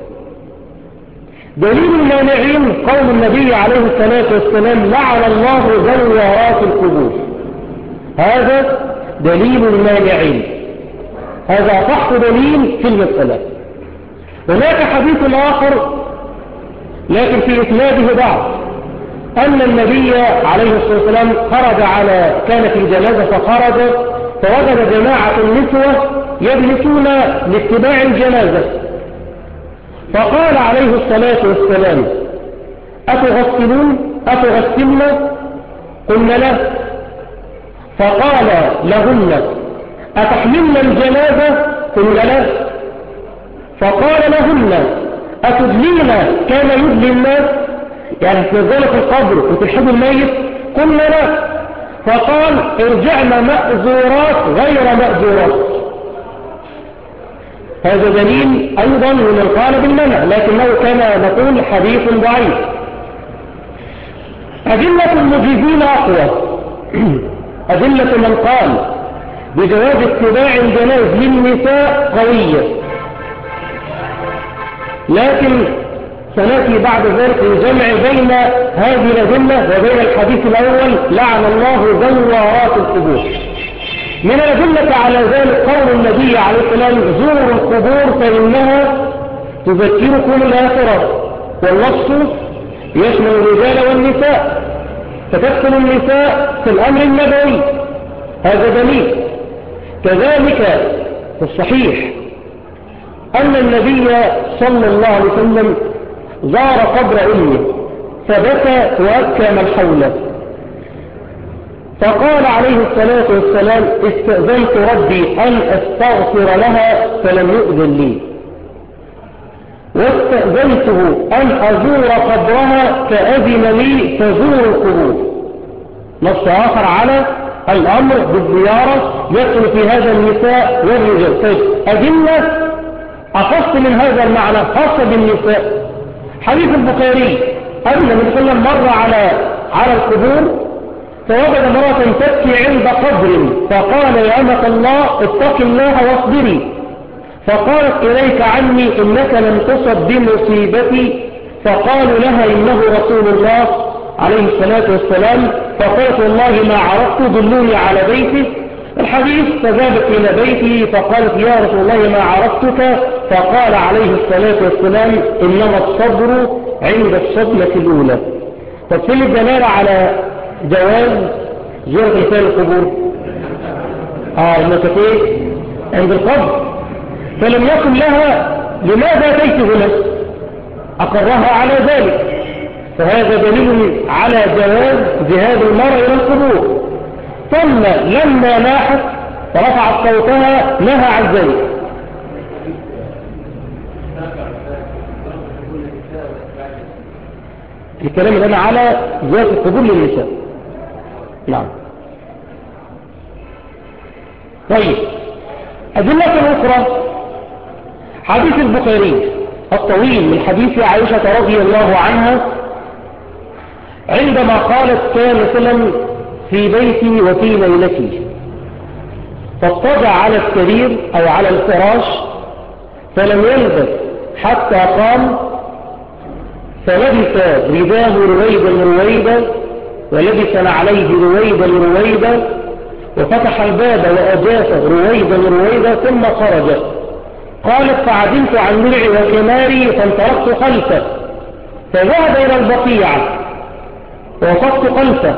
دليل المانعين قول النبي عليه الصلاة والسلام لعن الله زوارات القبور، هذا دليل المانعين، هذا صح دليل في المسألة. هناك حديث آخر لكن في إسناده ضعف، أن النبي عليه الصلاة والسلام خرج على كان في جنازة فخرج فوجد جماعة النسوة يجلسون لاتباع الجنازة، فقال عليه الصلاة والسلام أتغسلون أتغسلن؟ قلنا له، فقال لهن أتحملن الجنازة؟ قلنا لا. فقال لهن أتدلين كما يدلي الناس؟ يعني تنزل في القبر وتلحد الميت؟ قلنا لا. فقال ارجعنا مأزورات غير مأزورات. هذا دليل أيضا من قال بالمنع، لكنه كما نقول حديث ضعيف. أدلة المجيزين أقوى. أدلة من قال بجواز اتباع الجنائز للنساء قوية، لكن سنأتي بعد ذلك الجمع بين هذه الأدلة وبين الحديث الأول لعن الله زوارات القبور. من الأدلة على ذلك قول النبي عليه السلام زوروا القبور فإنها تذكركم الآخرة، والنص يشمل الرجال والنساء، فتدخل النساء في الأمر النبوي، هذا دليل. كذلك في الصحيح أن النبي صلى الله عليه وسلم زار قبر أمه فبكى وأبكى من حوله، فقال عليه الصلاة والسلام استأذنت ربي أن أستغفر لها فلم يؤذن لي، واستأذنته أن أزور قبرها فأذن لي فزور القبور. نص آخر على الأمر بالزيارة يدخل في هذا النساء والرجال. طيب أدلة أخص من هذا المعنى خاصة بالنساء. حديث البخاري أن النبي صلى الله عليه وسلم مر على على القبور فوجد امرأة تبكي عند قبر، فقال يا أمة الله اتق الله واصبري، فقالت إليك عني إنك لم تصب بمصيبتي، فقالوا لها إنه رسول الله عليه الصلاة والسلام، فقالت والله ما عرفت دلوني على بيته. الحديث فذهبت إلى بيته فقالت يا رسول الله ما عرفتك، فقال عليه الصلاة والسلام إنما الصبر عند الصدمة الأولى. تفصيل الدلالة على جواز زيارة نساء القبور اه المكتئ عند القبر، فلم يكن لها لماذا أتيت هنا؟ أقرها على ذلك، فهذا دليل على جواز ذهاب المرأة إلى القبور. ثم لما ناحت ورفعت صوتها نهى عن ذلك. الكلام الآن على زيارة القبور للنساء. نعم. طيب أدلة أخرى حديث البخاري الطويل من حديث عائشة رضي الله عنها عندما قالت كان سلم في بيتي وفي ليلتي، فاضطجع على السرير أو على الفراش فلم يلبث حتى قام، فلبس رداه رويدا رويدا ولبس عليه رويدا رويدا، وفتح الباب وأجاف رويدا رويدا ثم خرج. قالت فعدلت عن درعي وكماري فانطلقت خلفه، فذهب إلى البقيعة ووقفت خلفه،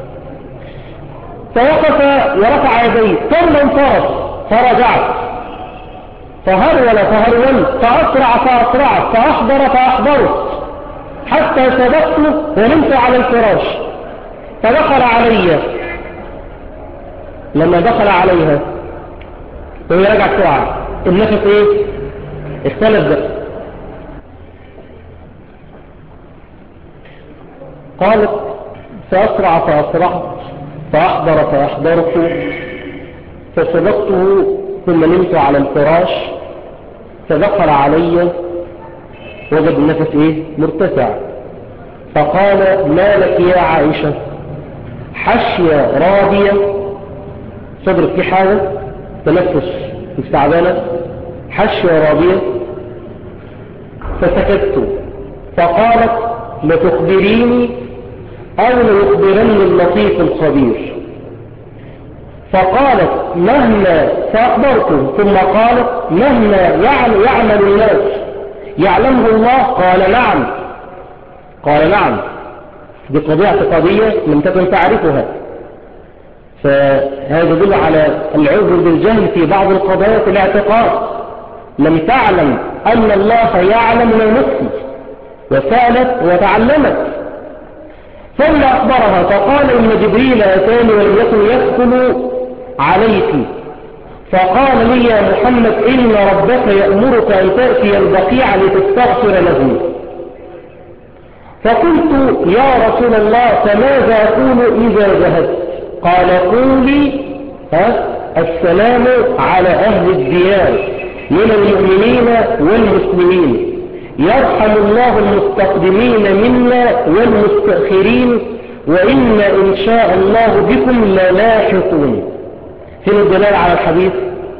فوقف ورفع يديه ثم انصرف، فرجعت فهرول فهرولت فأسرع فأسرعت فأحضر فأحضرت حتى سبقته ونمت على الفراش، فدخل علي. لما دخل عليها وهي رجع تقع النفس ايه اختلف بقى. قالت فأسرع فأسرعت فأحضر فأحضرت فسبقته ثم نمت على الفراش، فدخل علي وجد النفس ايه مرتفع، فقال ما لك يا عائشة؟ حشية راضية، صدرك في حاجة، تنفس مستعبانة، حشية راضية. فسكت، فقالت لتخبريني أو ليخبرني اللطيف الخبير. فقالت مهما، فأخبرته، ثم قالت مهما يعمل الناس يعلمه الله؟ قال نعم. قال نعم. دي قضية اعتقادية لم تكن تعرفها، فهذا يدل على العذر بالجهل في بعض القضايا في الاعتقاد. لم تعلم أن الله يعلم ما نفسي، وسألت وتعلمت. ثم أخبرها فقال إن جبريل أتاني ولم يكن يدخل عليك، فقال لي يا محمد إن ربك يأمرك أن تأتي البقيع لتستغفر له. فقلت يا رسول الله فماذا أقول إذا ذهبت؟ قال قولي ها السلام على أهل الديار من المؤمنين والمسلمين، يرحم الله المستقدمين منا والمستأخرين، وإن إن شاء الله بكم للاحقون. هنا الدلالة على الحديث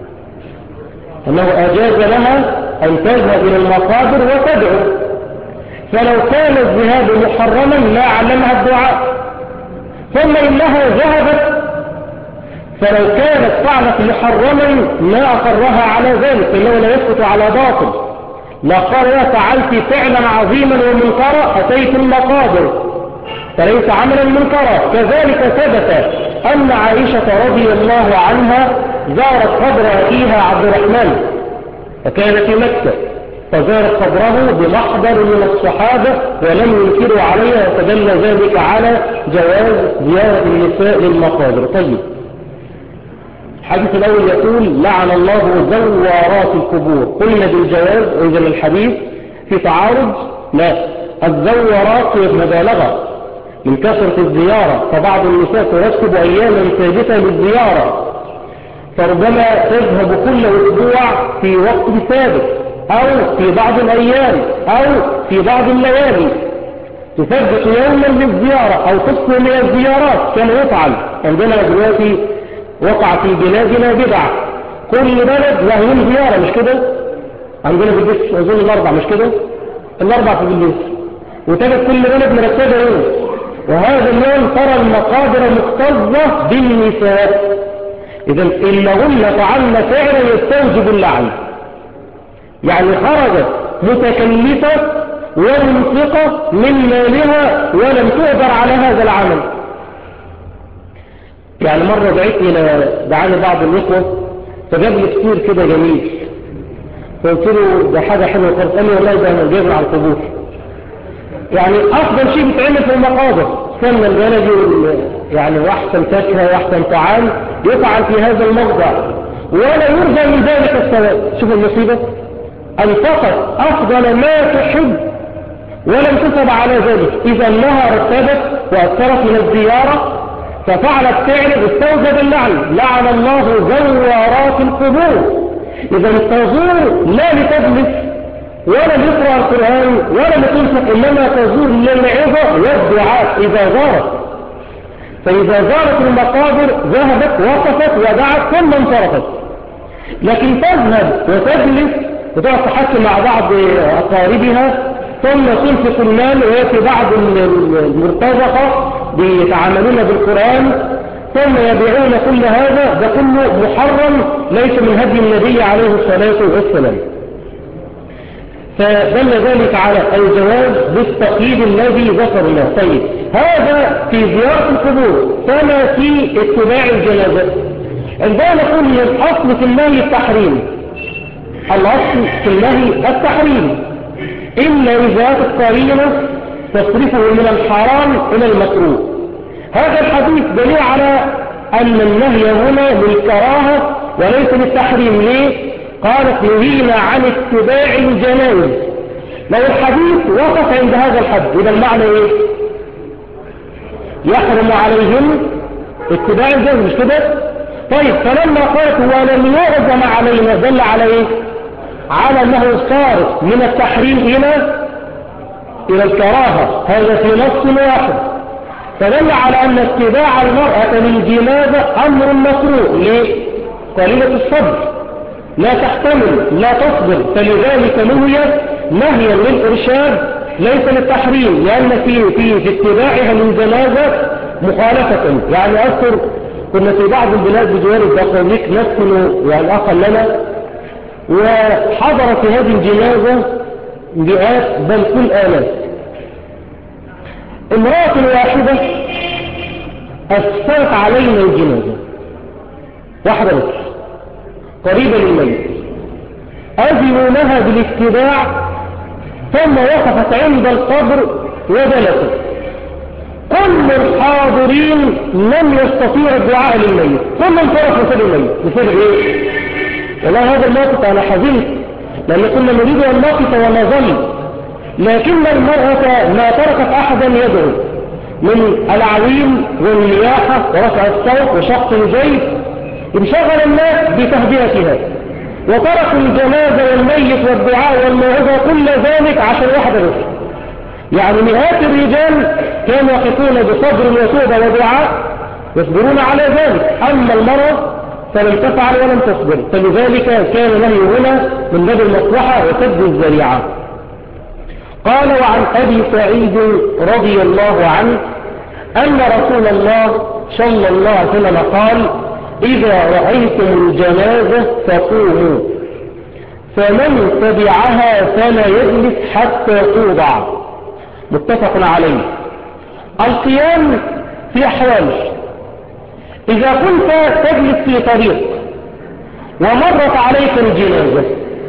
أنه أجاز لها أن تذهب إلى المقابر وتدعو، فلو كان الذهاب محرما لا علمها الدعاء، ثم إنها ذهبت فلو كانت فعلت محرما ما أقرها على ذلك، إنه لا يسقط على باطل، لا قال يا فعلت فعلا عظيما ومنكرا أتيت المقابر، فليس عملا منكرا. كذلك ثبت أن عائشة رضي الله عنها زارت قبر أخيها عبد الرحمن وكان في مكة، فزارت قبره بمحضر من الصحابة ولم ينكروا عليها، وتدل ذلك على جواز زيارة النساء للمقابر. طيب الحديث الأول يقول لعن الله زوارات القبور، قلنا بالجواز. إذا الحديث في تعارض؟ لا، الزوارات هي مبالغة من كثرة الزيارة، فبعض النساء ترتب أياما ثابتة للزيارة، فربما تذهب كل أسبوع في وقت ثابت أو في بعض الأيام أو في بعض الليالي، تثبت يوما للزيارة أو تصل من الزيارات كما يفعل عندنا دلوقتي. وقع في بلادنا بدع، كل بلد له يوم زيارة، مش كده؟ عندنا في الجيش أظن الأربع، مش كده؟ الأربع في الجيش، وتجد كل بلد مرتبة يوم، وهذا اليوم ترى المقابر مكتظة بالنساء. إذا إنهن فعلن فعلا يستوجب اللعن، يعني خرجت متكلفة ومنفقة من مالها ولم تؤجر على هذا العمل. يعني مرة دعيتني دعاني بعض الإخوة فجاب لي كتير كده جميل، فقلت له ده حاجة حلوة خالص، قال لي والله ده أنا جايبها على القبور. يعني أفضل شيء بيتعمل في المقابر سمن البلدي يعني وأحسن فاكهة وأحسن طعام يفعل في هذا الموضع ولا يرجى من ذلك الثواب. شوف المصيبة، أنفقت أفضل ما تحب ولم تثب على ذلك، إذا أنها رتبت وأثرت من الزيارة ففعلت فعل استوجب اللعن. لعن الله زوارات القبور. إذا تزور لا لتجلس ولا لتقرأ القرآن ولا لتنفق، إنما تزور للعظة والدعاء إذا زارت. فإذا زارت المقابر ذهبت وقفت ودعت ثم انصرفت، لكن تذهب وتجلس وتقعد تحكي مع بعض أقاربها ثم تنفق المال، ويأتي بعض المرتزقة بيتعاملون بالقرآن ثم يبيعون كل هذا، ده كله محرم ليس من هدي النبي عليه الصلاة والسلام. فدل ذلك على الجواز بالتقييد الذي ذكرناه. طيب هذا في زيارة القبور، فما في اتباع الجنازة. عندما نقول من الأصل في النهي التحريم، الأصل في النهي التحريم إلا إذا القرينة تصرفه من الحرام إلى المكروه. هذا الحديث دليل على أن النهي هنا للكراهة وليس للتحريم. ليه؟ قالت نهينا عن اتباع الجنائز. لو الحديث وقف عند هذا الحد إذا المعنى إيه؟ يحرم عليهم اتباع الجنائز، مش كده؟ طيب فلما قالت ولم يعزم علينا دل على إيه؟ على أنه صار من التحريم إلى إلى الكراهة، هذا في نص واحد. فدل على أن اتباع المرأة للجنازة أمر مكروه. ليه؟ قليلة الصبر لا تحتمل لا تصبر، فلذلك نهي نهيا للإرشاد ليس للتحريم، لأن في في في اتباعها للجنازة مخالفة. يعني أذكر كنا في بعض البلاد بجوار الدقيق نسكن يعني أخا لنا، وحضرت هذه الجنازة مئات بل كل آلاف. امرأة واحدة أسفرت علينا الجنازة، واحدة بس قريبة للميت، أذنوا لها بالاتباع ثم وقفت عند القبر وجلست. كل الحاضرين لم يستطيعوا الدعاء للميت، ثم انصرف وساب الميت. بسبب ايه؟ والله هذا الموقف أنا حزنت، لأن كنا نريد أن نقف ونظل، لكن المرأة ما تركت أحدا يدعو من العويل والنياحة ورفع الصوت وشق الجيب، انشغل الناس بتهدئتها وتركوا الجنازة والميت والدعاء والموعظة كل ذلك عشان واحدة بس. يعني مئات الرجال كانوا يقفون بصبر وتوبة ودعاء يصبرون على ذلك، أما المرأة فلم تفعل ولم تصبر، فلذلك كان له هنا من باب المصلحة وسد الذريعة. قال: وعن أبي سعيد رضي الله عنه أن رسول الله صلى الله عليه وسلم قال: إذا رأيتم الجنازة فقوموا، فمن تبعها فلا يجلس حتى توضع. متفق عليه. القيام في أحوال: إذا كنت تجلس في طريق ومرت عليك الجنازة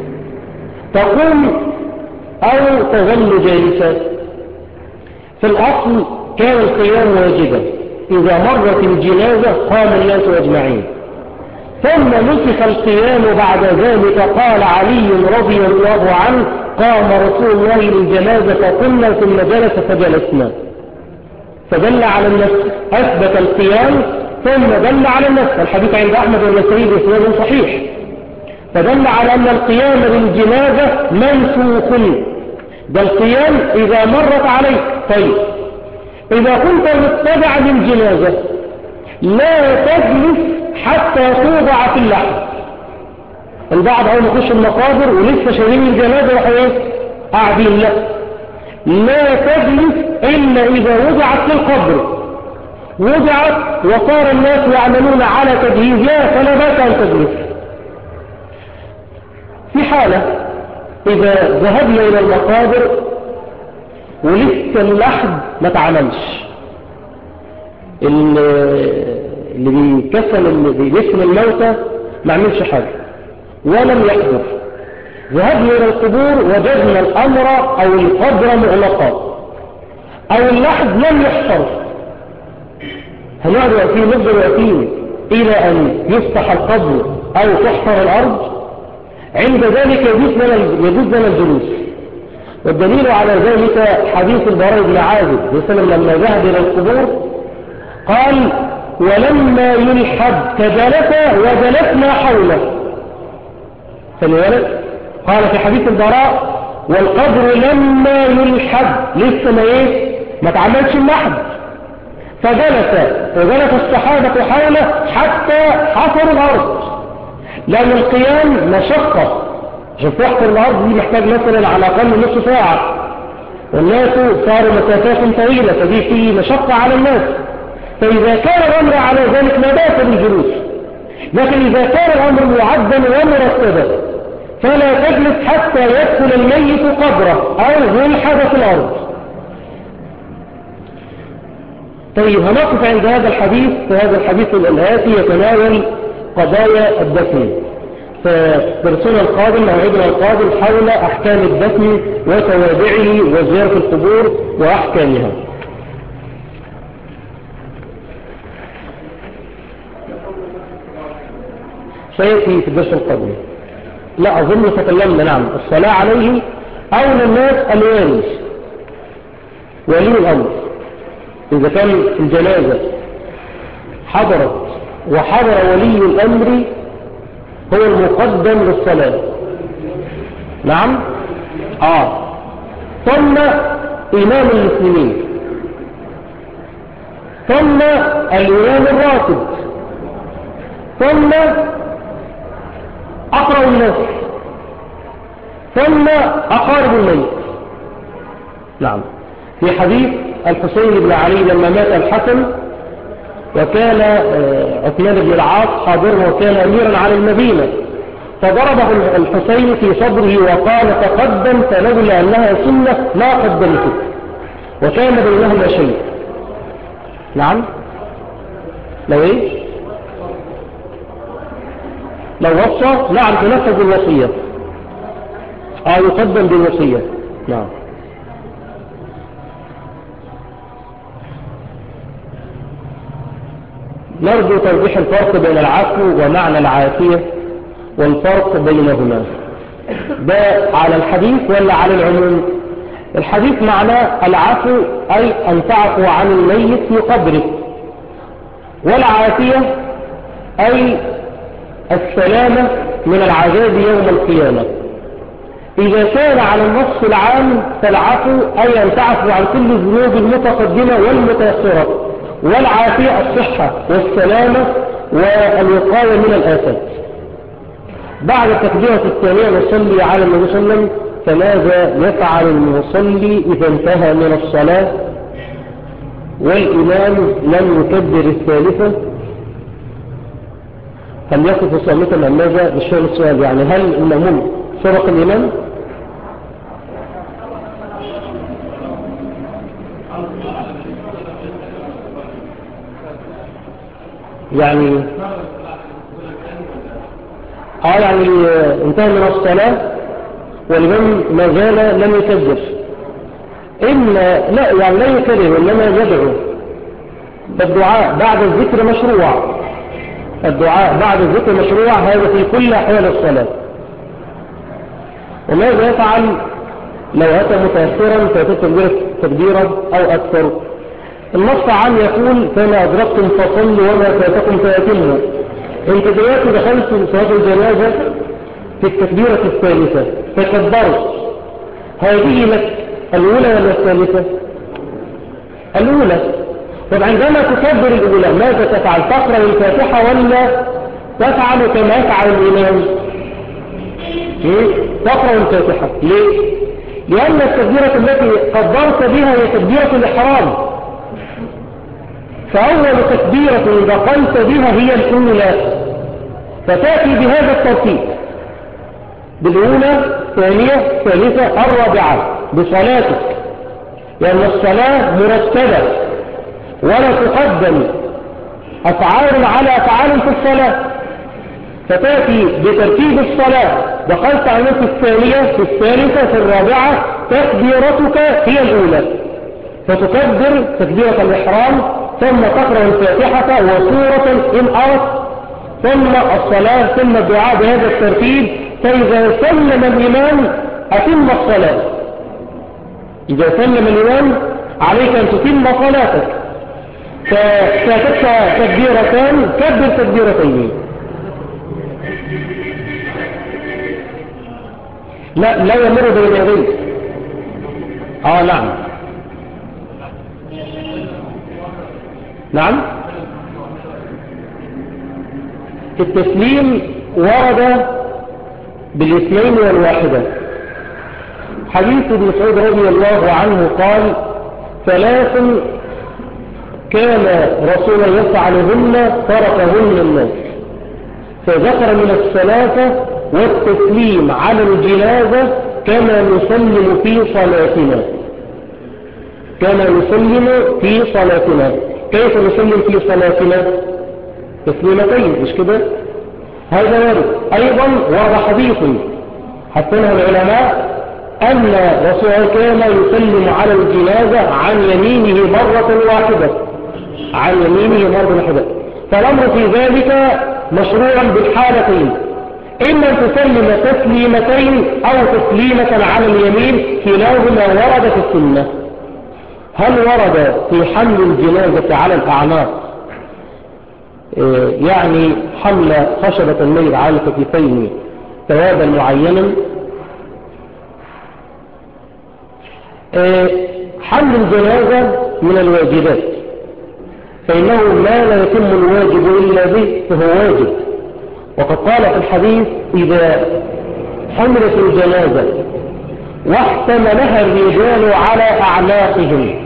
تقوم أو تظل جالسا. في الأصل كان القيام واجبا، إذا مرت الجنازة قام الناس أجمعين، ثم نسخ القيام بعد ذلك. قال علي رضي الله عنه: قام رسول الله للجنازة فقمنا ثم جلس فجلسنا، فدل على النسخ، أثبت القيام ثم دل على النسخ. الحديث عند أحمد والنسائي بإسناد صحيح، فدل على أن القيام للجنازة منسوخ، ده القيام إذا مرت عليك. طيب إذا كنت متبع للجنازة لا تجلس حتى توضع في اللحد. البعض أول ما يخش المقابر ولسه شايلين الجنازة وحياه قاعدين، لا لا تجلس إلا إذا وضعت في القبر، وضعت وصار الناس يعملون على تجهيزها فلا بأس أن تجلس. في حالة إذا ذهبنا إلى المقابر ولسه اللحد ما تعملش، اللي بيكسل اللي بيسم الموتى ما عملش حاجة ولم يحدث، ذهبنا إلى القبور وجدنا الأمر أو القبر مغلقا أو اللحد لم يحصر، هنقعد وقتين نفضل وقتين إلى أن يفتح القبر أو تحفر الأرض. عند ذلك يجوز لنا الجلوس، والدليل على ذلك حديث البراء بن عازب وسلم لما ذهب إلى القبور قال: ولما يلحد فجلس وجلسنا حوله. فلذلك قال في حديث البراء: والقبر لما يلحد، لسه ما ايه ما تعملش اللحد، فجلس وجلس الصحابة حوله حتى حفروا الأرض، لأن القيام مشقة، عشان تحفر الأرض دي محتاج مثلا على الأقل نصف ساعة، والناس صاروا مسافات طويلة، فدي فيه مشقة على الناس. فإذا كان الأمر على ذلك لا بأس بالجلوس، لكن إذا كان الأمر معدا ومرتبا فلا تجلس حتى يدخل الميت قبره أو يلحد في الأرض. طيب هنقف عند هذا الحديث، فهذا الحديث الآتي يتناول قضايا الدفن، فدرسنا القادم موعدنا القادم حول أحكام الدفن وتوابعه وزيارة القبور وأحكامها. سيأتي في الدرس القادم. لا أظن تكلمنا. نعم، الصلاة عليه أولى الناس الوالي ولي الأمر، إذا كان في الجنازة حضرت وحضر ولي الأمر هو المقدم للصلاة. نعم آه ثم إمام المسلمين، ثم الإمام الراتب، ثم أقرأ الناس، ثم أقارب الميت. نعم. في حديث الحسين بن علي لما مات الحسن وكان عثمان بن العاص حاضره وكان أميرا على المدينة، فضربه الحسين في صدره وقال: تقدم، فلولا أنها سنة لا قدمتك، وكان بينهما شيء. نعم. لو ايه لو وصى، نعم تنفذ الوصية، اه يقدم بالوصية. نعم. نرجو توضيح الفرق بين العفو ومعنى العافية. والفرق بينهما. ده على الحديث ولا على العموم؟ الحديث معناه العفو، أي أن تعفو عن الميت في قبره، والعافية أي السلامة من العذاب يوم القيامة. إذا كان على النص العام فالعفو أي أن تعفو عن كل الذنوب المتقدمة والمتأخرة، والعافية الصحة والسلامة والوقاية من الآفات. بعد التكبيرة الثانية نصلي على النبي صلى الله عليه وسلم. فماذا يفعل المصلي إذا انتهى من الصلاة والإمام لم يكبر الثالثة؟ هل يقف صامتا أم ماذا؟ بالشيء السؤال يعني هل المأموم سبق الإمام؟ يعني اه يعني انتهى من الصلاة والإمام ما زال لم يكبر، إما لا يعني لا يكبر إنما يدعو. فالدعاء بعد الذكر مشروع، الدعاء بعد الذكر مشروع، هذا في كل أحوال الصلاة. وماذا يفعل لو أتى متأخرا فيتكبر تكبيرة أو أكثر؟ النص عام يقول فما أدركتم فصلوا وما فاتكم فأتموا. انت دلوقتي دخلت صلاة الجنازة في التكبيرة الثالثة فكبرت، هذه لك الأولى ولا الثالثة؟ الأولى. طب عندما تكبر الأولى ماذا تفعل؟ تقرأ الفاتحة ولا تفعل كما يفعل الإمام؟ تقرأ الفاتحة. ليه؟ لأن التكبيرة التي قدرت بها هي تكبيرة الإحرام، فأول تكبيرة دخلت بها هي الأولى، فتأتي بهذا الترتيب بالأولى ثانية ثالثة الرابعة بصلاتك، لأن الصلاة مرتبة ولا تقدم أفعال على أفعال في الصلاة، فتأتي بترتيب الصلاة. دخلت على في الثانية في الثالثة في الرابعة، تكبيرتك هي الأولى، فتكبر تكبيرة الإحرام ثم تقرأ الفاتحة وسورة إن أردت ثم الصلاة ثم الدعاء بهذا الترتيب. فإذا سلم الإمام أتم الصلاة، إذا سلم الإمام عليك أن تتم صلاتك، فاتتك تكبيرتان كبر تكبيرتين. لا لا يمر بين يديك. اه نعم نعم. التسليم ورد بالاثنين والواحدة. حديث ابن مسعود رضي الله عنه قال ثلاث كان رسول يفعلهن تركهن الناس، فذكر من الثلاثة والتسليم على الجنازة كما نسلم في صلاتنا، كما نسلم في صلاتنا. كيف نسلم في صلاتنا؟ تسليمتين مش كده؟ هذا وارد. أيضا ورد حديث حسنه العلماء أن رسول الله كان يسلم على الجنازة عن يمينه مرة واحدة، عن يمينه مرة واحدة. فالأمر في ذلك مشروعا بالحالتين، إما أن تسلم تسليمتين أو تسليمة على اليمين، كلاهما ورد في السنة. هل ورد في حمل الجنازة على الأعناق يعني حمل خشبة الميت على الكتفين ثوابا معينا؟ حمل الجنازة من الواجبات، فإنه ما لا يتم الواجب إلا به فهو واجب. وقد قال في الحديث إذا حملت الجنازة واحتملها الرجال على أعناقهم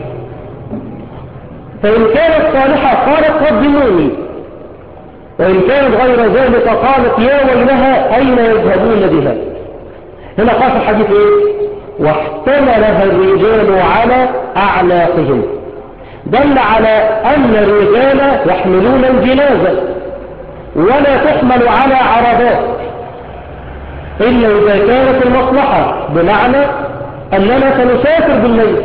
فإن كانت صالحة قالت قدموني، وإن كانت غير ذلك قالت يا ويلها أين يذهبون بها. هنا قال في الحديث إيه؟ واحتملها الرجال على أعناقهم، دل على أن الرجال يحملون الجنازة ولا تحمل على عربات إلا إذا كانت المصلحة، بمعنى أننا سنسافر بالليل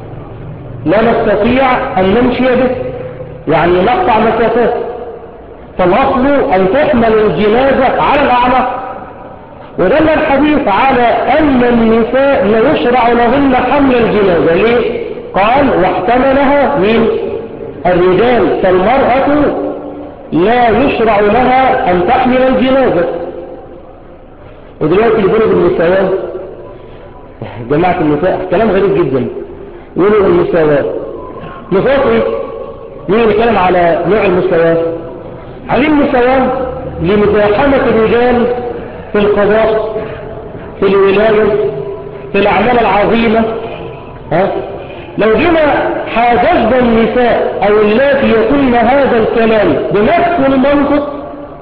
لا نستطيع أن نمشي به، يعني نقطع مسافات، فالأصل أن تحمل الجنازة على الأعناق، ودل الحديث على أن النساء لا يشرع لهن حمل الجنازة. ليه؟ قال واحتملها من الرجال، فالمرأة لا يشرع لها أن تحمل الجنازة. ودلوقتي يقولوا بالمساواة، جماعة النساء كلام غريب جدا، يقولوا المساواة. مساواة ايه؟ مين اللي يتكلم على نوع المساواة؟ هذه المساواة لمزاحمة الرجال في القضاء، في الولاية، في الأعمال العظيمة. ها؟ لو جينا حاجزنا النساء أو اللاتي يقولن هذا الكلام بنفس المنطق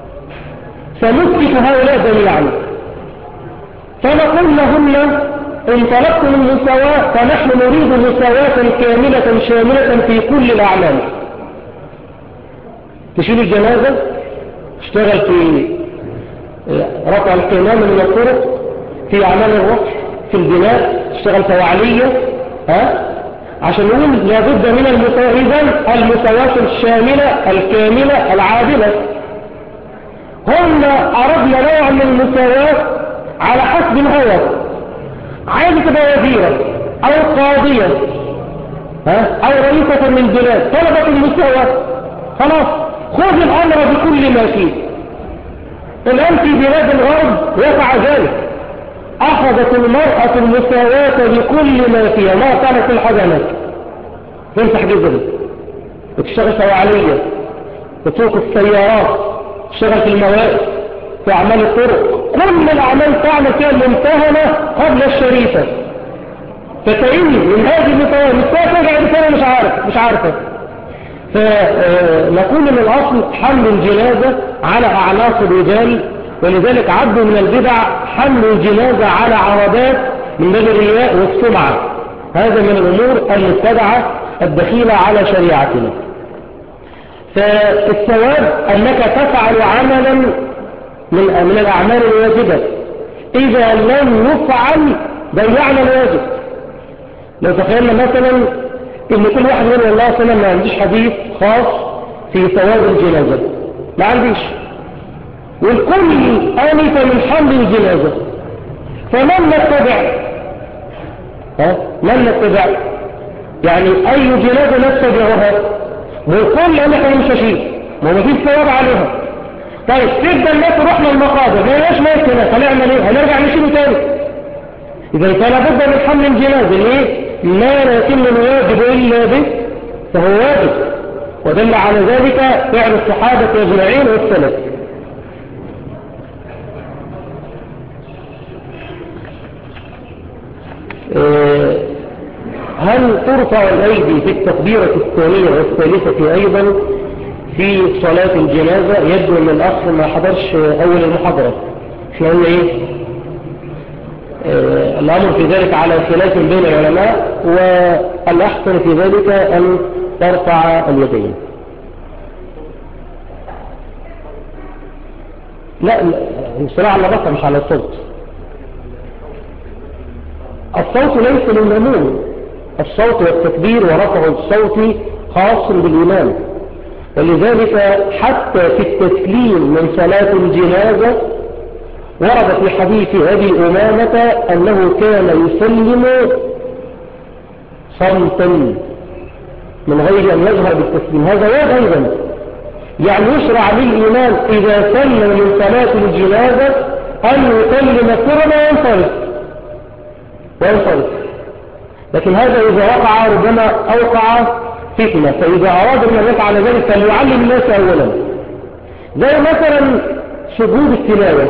سنسكت هؤلاء جميعا، فنقول لهن إن طلبتم المساواة فنحن نريد مساواة كاملة شاملة في كل الأعمال. تشيل الجنازة، اشتغل في رفع القمامة من الطرق، في أعمال الرفع، في البناء، اشتغل فوعلية، ها؟ عشان نقول لابد من المساواة. إذن المساواة الشاملة الكاملة العادلة. هم أردنا نوع من المساواة على حسب الهوى، عايزة تبقى وزيرة أو قاضية، ها؟ أو رئيسة من بلاد، طلبت المساواة، خلاص خذ الأمر بكل ما فيه. الآن في بلاد الغرب وقع ذلك، أخذت المرأة المساواة بكل ما فيها، ما كانت الحضانات تمسح جزري، وتشتغل فوعلية، وتسوق السيارات، تشتغل في الموائد، في أعمال الطرق، كل الأعمال تعمل فيها الممتهنة قبل الشريفة. فتعين من هذه المساواة المساواة ترجع بسنة مش عارف مش عارفة. فنقول من الأصل حمل الجنازة على أعناق الرجال، ولذلك عد من البدع حمل الجنازة على عربات من باب الرياء والسمعة. هذا من الأمور المبتدعة الدخيلة على شريعتنا. فالثواب أنك تفعل عملا من من الأعمال الواجبة، إذا لم يفعل ضيعنا الواجب. لو تخيلنا مثلا إن كل واحد يقول والله أصلا ما عنديش حديث خاص في ثواب الجنازة، ما عنديش، والكل آنف من حمل الجنازة، فمن نتبع؟ ها؟ من نتبع؟ يعني أي جنازة نتبعها؟ والكل أنا كان مش هشيل، ما هو مفيش ثواب عليها. طيب تبدأ الناس رحنا المقابر، ما يلاش ميت هنا، هنعمل ايه؟ هنرجع نشيله تاني. إذا فلا بد من حمل الجنازة. ليه؟ ما لا يتم الواجب إلا به فهو واجب، ودل على ذلك فعل الصحابة أجمعين والسلف. هل ترفع الأيدي في التكبيرة الثانية والثالثة أيضا في صلاة الجنازة؟ يبدو أن الأخ ما حضرش أول المحاضرة. احنا قلنا إيه؟ آه الأمر في ذلك على خلاف بين العلماء، والأحسن في ذلك أن ترفع اليدين. لا الصلاة على الرفع مش على الصوت. الصوت ليس للمأموم، الصوت والتكبير ورفع الصوت خاص بالإمام. ولذلك حتى في التسليم من صلاة الجنازة ورد في حديث أبي أمامة أنه كان يسلم صمتا من غير أن يظهر بالتسليم. هذا واجب أيضا، يعني يشرع للإمام إذا سلم من صلاة الجنازة أن يسلم سرا وينصرف وينصرف لكن هذا إذا وقع ربما أوقع فتنة، فإذا أراد أن يفعل ذلك فليعلم الناس أولا. زي مثلا سجود التلاوة،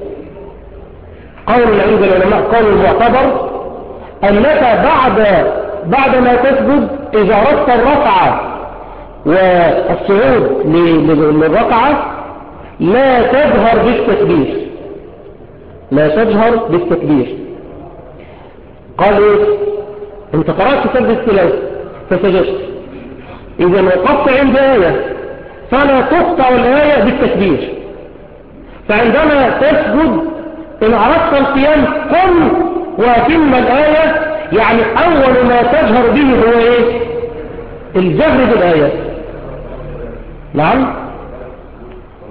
قول عند العلماء قول المعتبر أنك بعد بعد ما تسجد إذا أردت الرفعة والصعود للركعة لا تجهر بالتكبير، لا تجهر بالتكبير. قال إيه؟ انت قرأت سجد التلاوة فسجدت، إذا وقفت عند آية فلا تقطع الآية بالتكبير. فعندما تسجد إن أردت القيام قم وأتم الآية، يعني أول ما تجهر به هو إيه؟ الجهر بالآية. نعم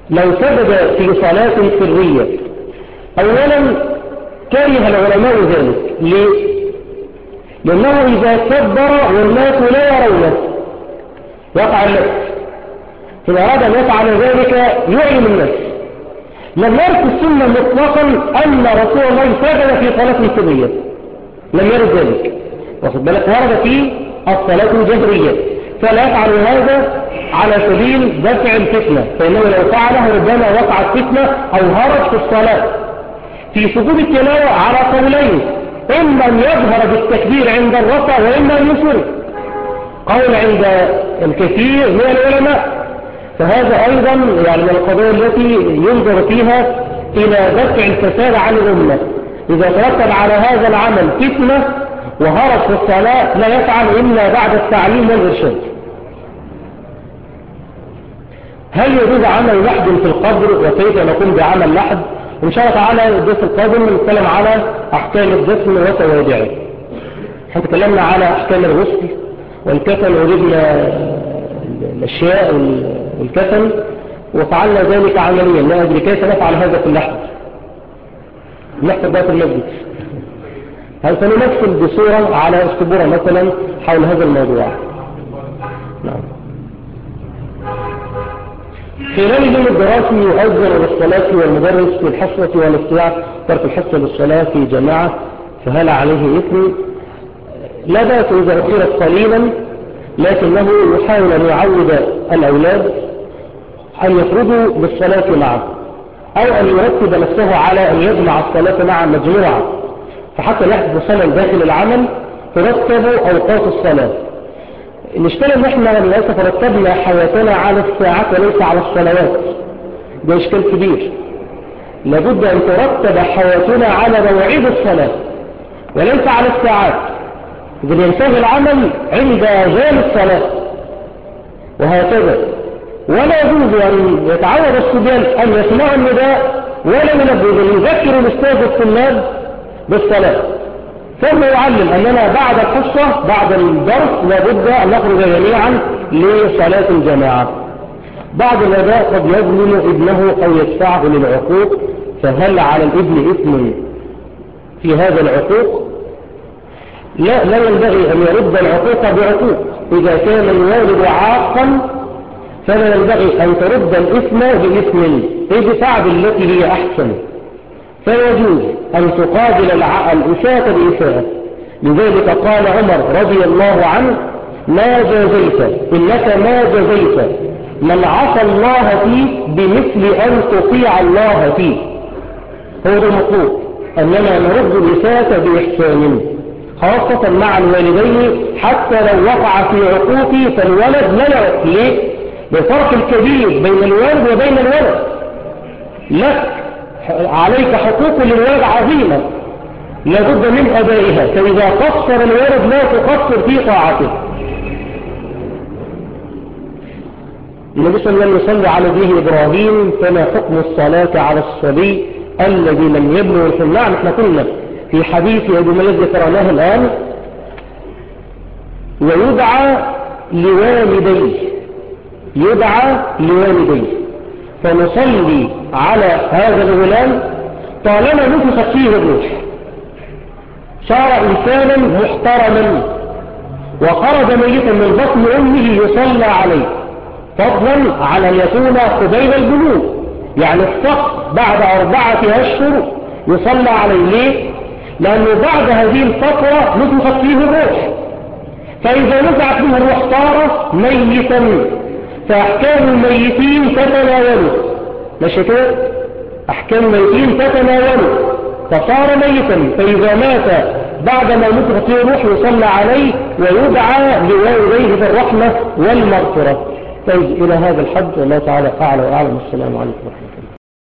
لو سجد في صلاة سرية، أولا كره العلماء ذلك. ليه؟ لأنه إذا كبر والناس لا يرونه يقع اللبس، إذا أراد أن يفعل ذلك يعلم الناس. لم يرد السنة مطلقا أن رسول الله سجد في صلاة سرية، لم يرد ذلك. واخد بالك؟ ورد في الصلاة الجهرية، فلا يفعل هذا على سبيل دفع الفتنة، فإنه لو فعله ربما وقعت فتنة أو هرج في الصلاة. في سجود التلاوة على قولين، إما أن يظهر بالتكبير عند الرفع وإما أن يسر، قول عند الكثير من العلماء. فهذا أيضا يعني من القضايا التي ينظر فيها إلى دفع الفساد عن الأمة. إذا ترتب على هذا العمل فتنة وهرج في الصلاة لا يفعل إلا بعد التعليم والإرشاد. هل يجوز عمل لحد في القبر وكيف نقوم بعمل لحد؟ إن شاء الله تعالى الدرس القادم نتكلم على أحكام الدفن وتوابعه. احنا تكلمنا على أحكام الغسل والكفن وجبنا الأشياء والكفن وفعلنا ذلك عمليا. لا أدري كيف نفعل هذا في اللحد، اللحد بقى في المسجد. هل سنمثل بصورة على اسطبورة مثلا حول هذا الموضوع؟ نعم. خلال اليوم الدراسي يؤذن للصلاة والمدرس في الحصة والاستيعاب ترك الحصة للصلاة في جماعة، فهل عليه إثم؟ لا بأس إذا أخرت قليلا، لكنه يحاول أن يعود الأولاد أن يخرجوا بالصلاة معه، أو أن يرتب نفسه على أن يجمع الصلاة مع مجموعة، فحتى لا يحدث خلل داخل العمل ترتب أوقات الصلاة. الإشكال إن إحنا للأسف رتبنا حياتنا على الساعات وليس على الصلوات، ده إشكال كبير. لابد أن ترتب حياتنا على مواعيد الصلاة وليس على الساعات. إذا ينتهي العمل عند أذان الصلاة وهكذا. ولا يجوز أن يتعود الصبيان أن يسمعوا النداء ولا ينبهوا، يذكر الأستاذ الطلاب بالصلاة، ثم يعلم أننا بعد الحصة بعد الدرس لابد أن نخرج جميعا لصلاة الجماعة. بعض الآباء قد يظلم ابنه أو يدفعه للعقوق، فهل على الابن إثم في هذا العقوق؟ لا، لا ينبغي أن يرد العقوق بعقوق. إذا كان الوالد عاقا فلا ينبغي أن ترد الإثم بإثم، ادفع بالتي هي أحسن. فيجوز أن تقابل الإساءة بإساءة. لذلك قال عمر رضي الله عنه: ما جازيت إنك ما جازيت من عصى الله فيه بمثل أن تطيع الله فيه. هو ده المطلوب، أننا نرد الإساءة بإحسان، خاصة مع الوالدين. حتى لو وقع في عقوقي فالولد لا يعق. ليه؟ بالفرق الكبير بين الوالد وبين الولد. لك عليك حقوق للولد عظيمة لابد من أدائها، فإذا قصر الولد لا تقصر في طاعته. النبي صلى الله عليه وسلم يصلي على ابنه إبراهيم: فما حكم الصلاة على الصبي الذي لم يبلغ الحلم؟ نعم، احنا كنا في حديث أبي مالك ذكرناه الآن. ويدعى لوالديه، يدعى لوالديه، فنصلي على هذا الغلام طالما نفخت فيه الروح، صار إنسانا محترما وخرج ميتا من بطن أمه يصلى عليه، فضلا على أن يكون قبيل البلوغ، يعني السقط بعد أربعة أشهر يصلى عليه. ليه؟ لأنه بعد هذه الفترة نفخت فيه الروح، فإذا نزعت منه الروح صار ميتا، فأحكام الميتين تتناوله. ماشي كده؟ أحكام الميتين تتناوله، فصار ميتا، فإذا مات بعد ما نفخت فيه الروح يصلى عليه ويدعى لوالديه بالرحمة والمغفرة. طيب، إلى هذا الحد والله تعالى أعلى وأعلم. السلام عليكم ورحمة الله.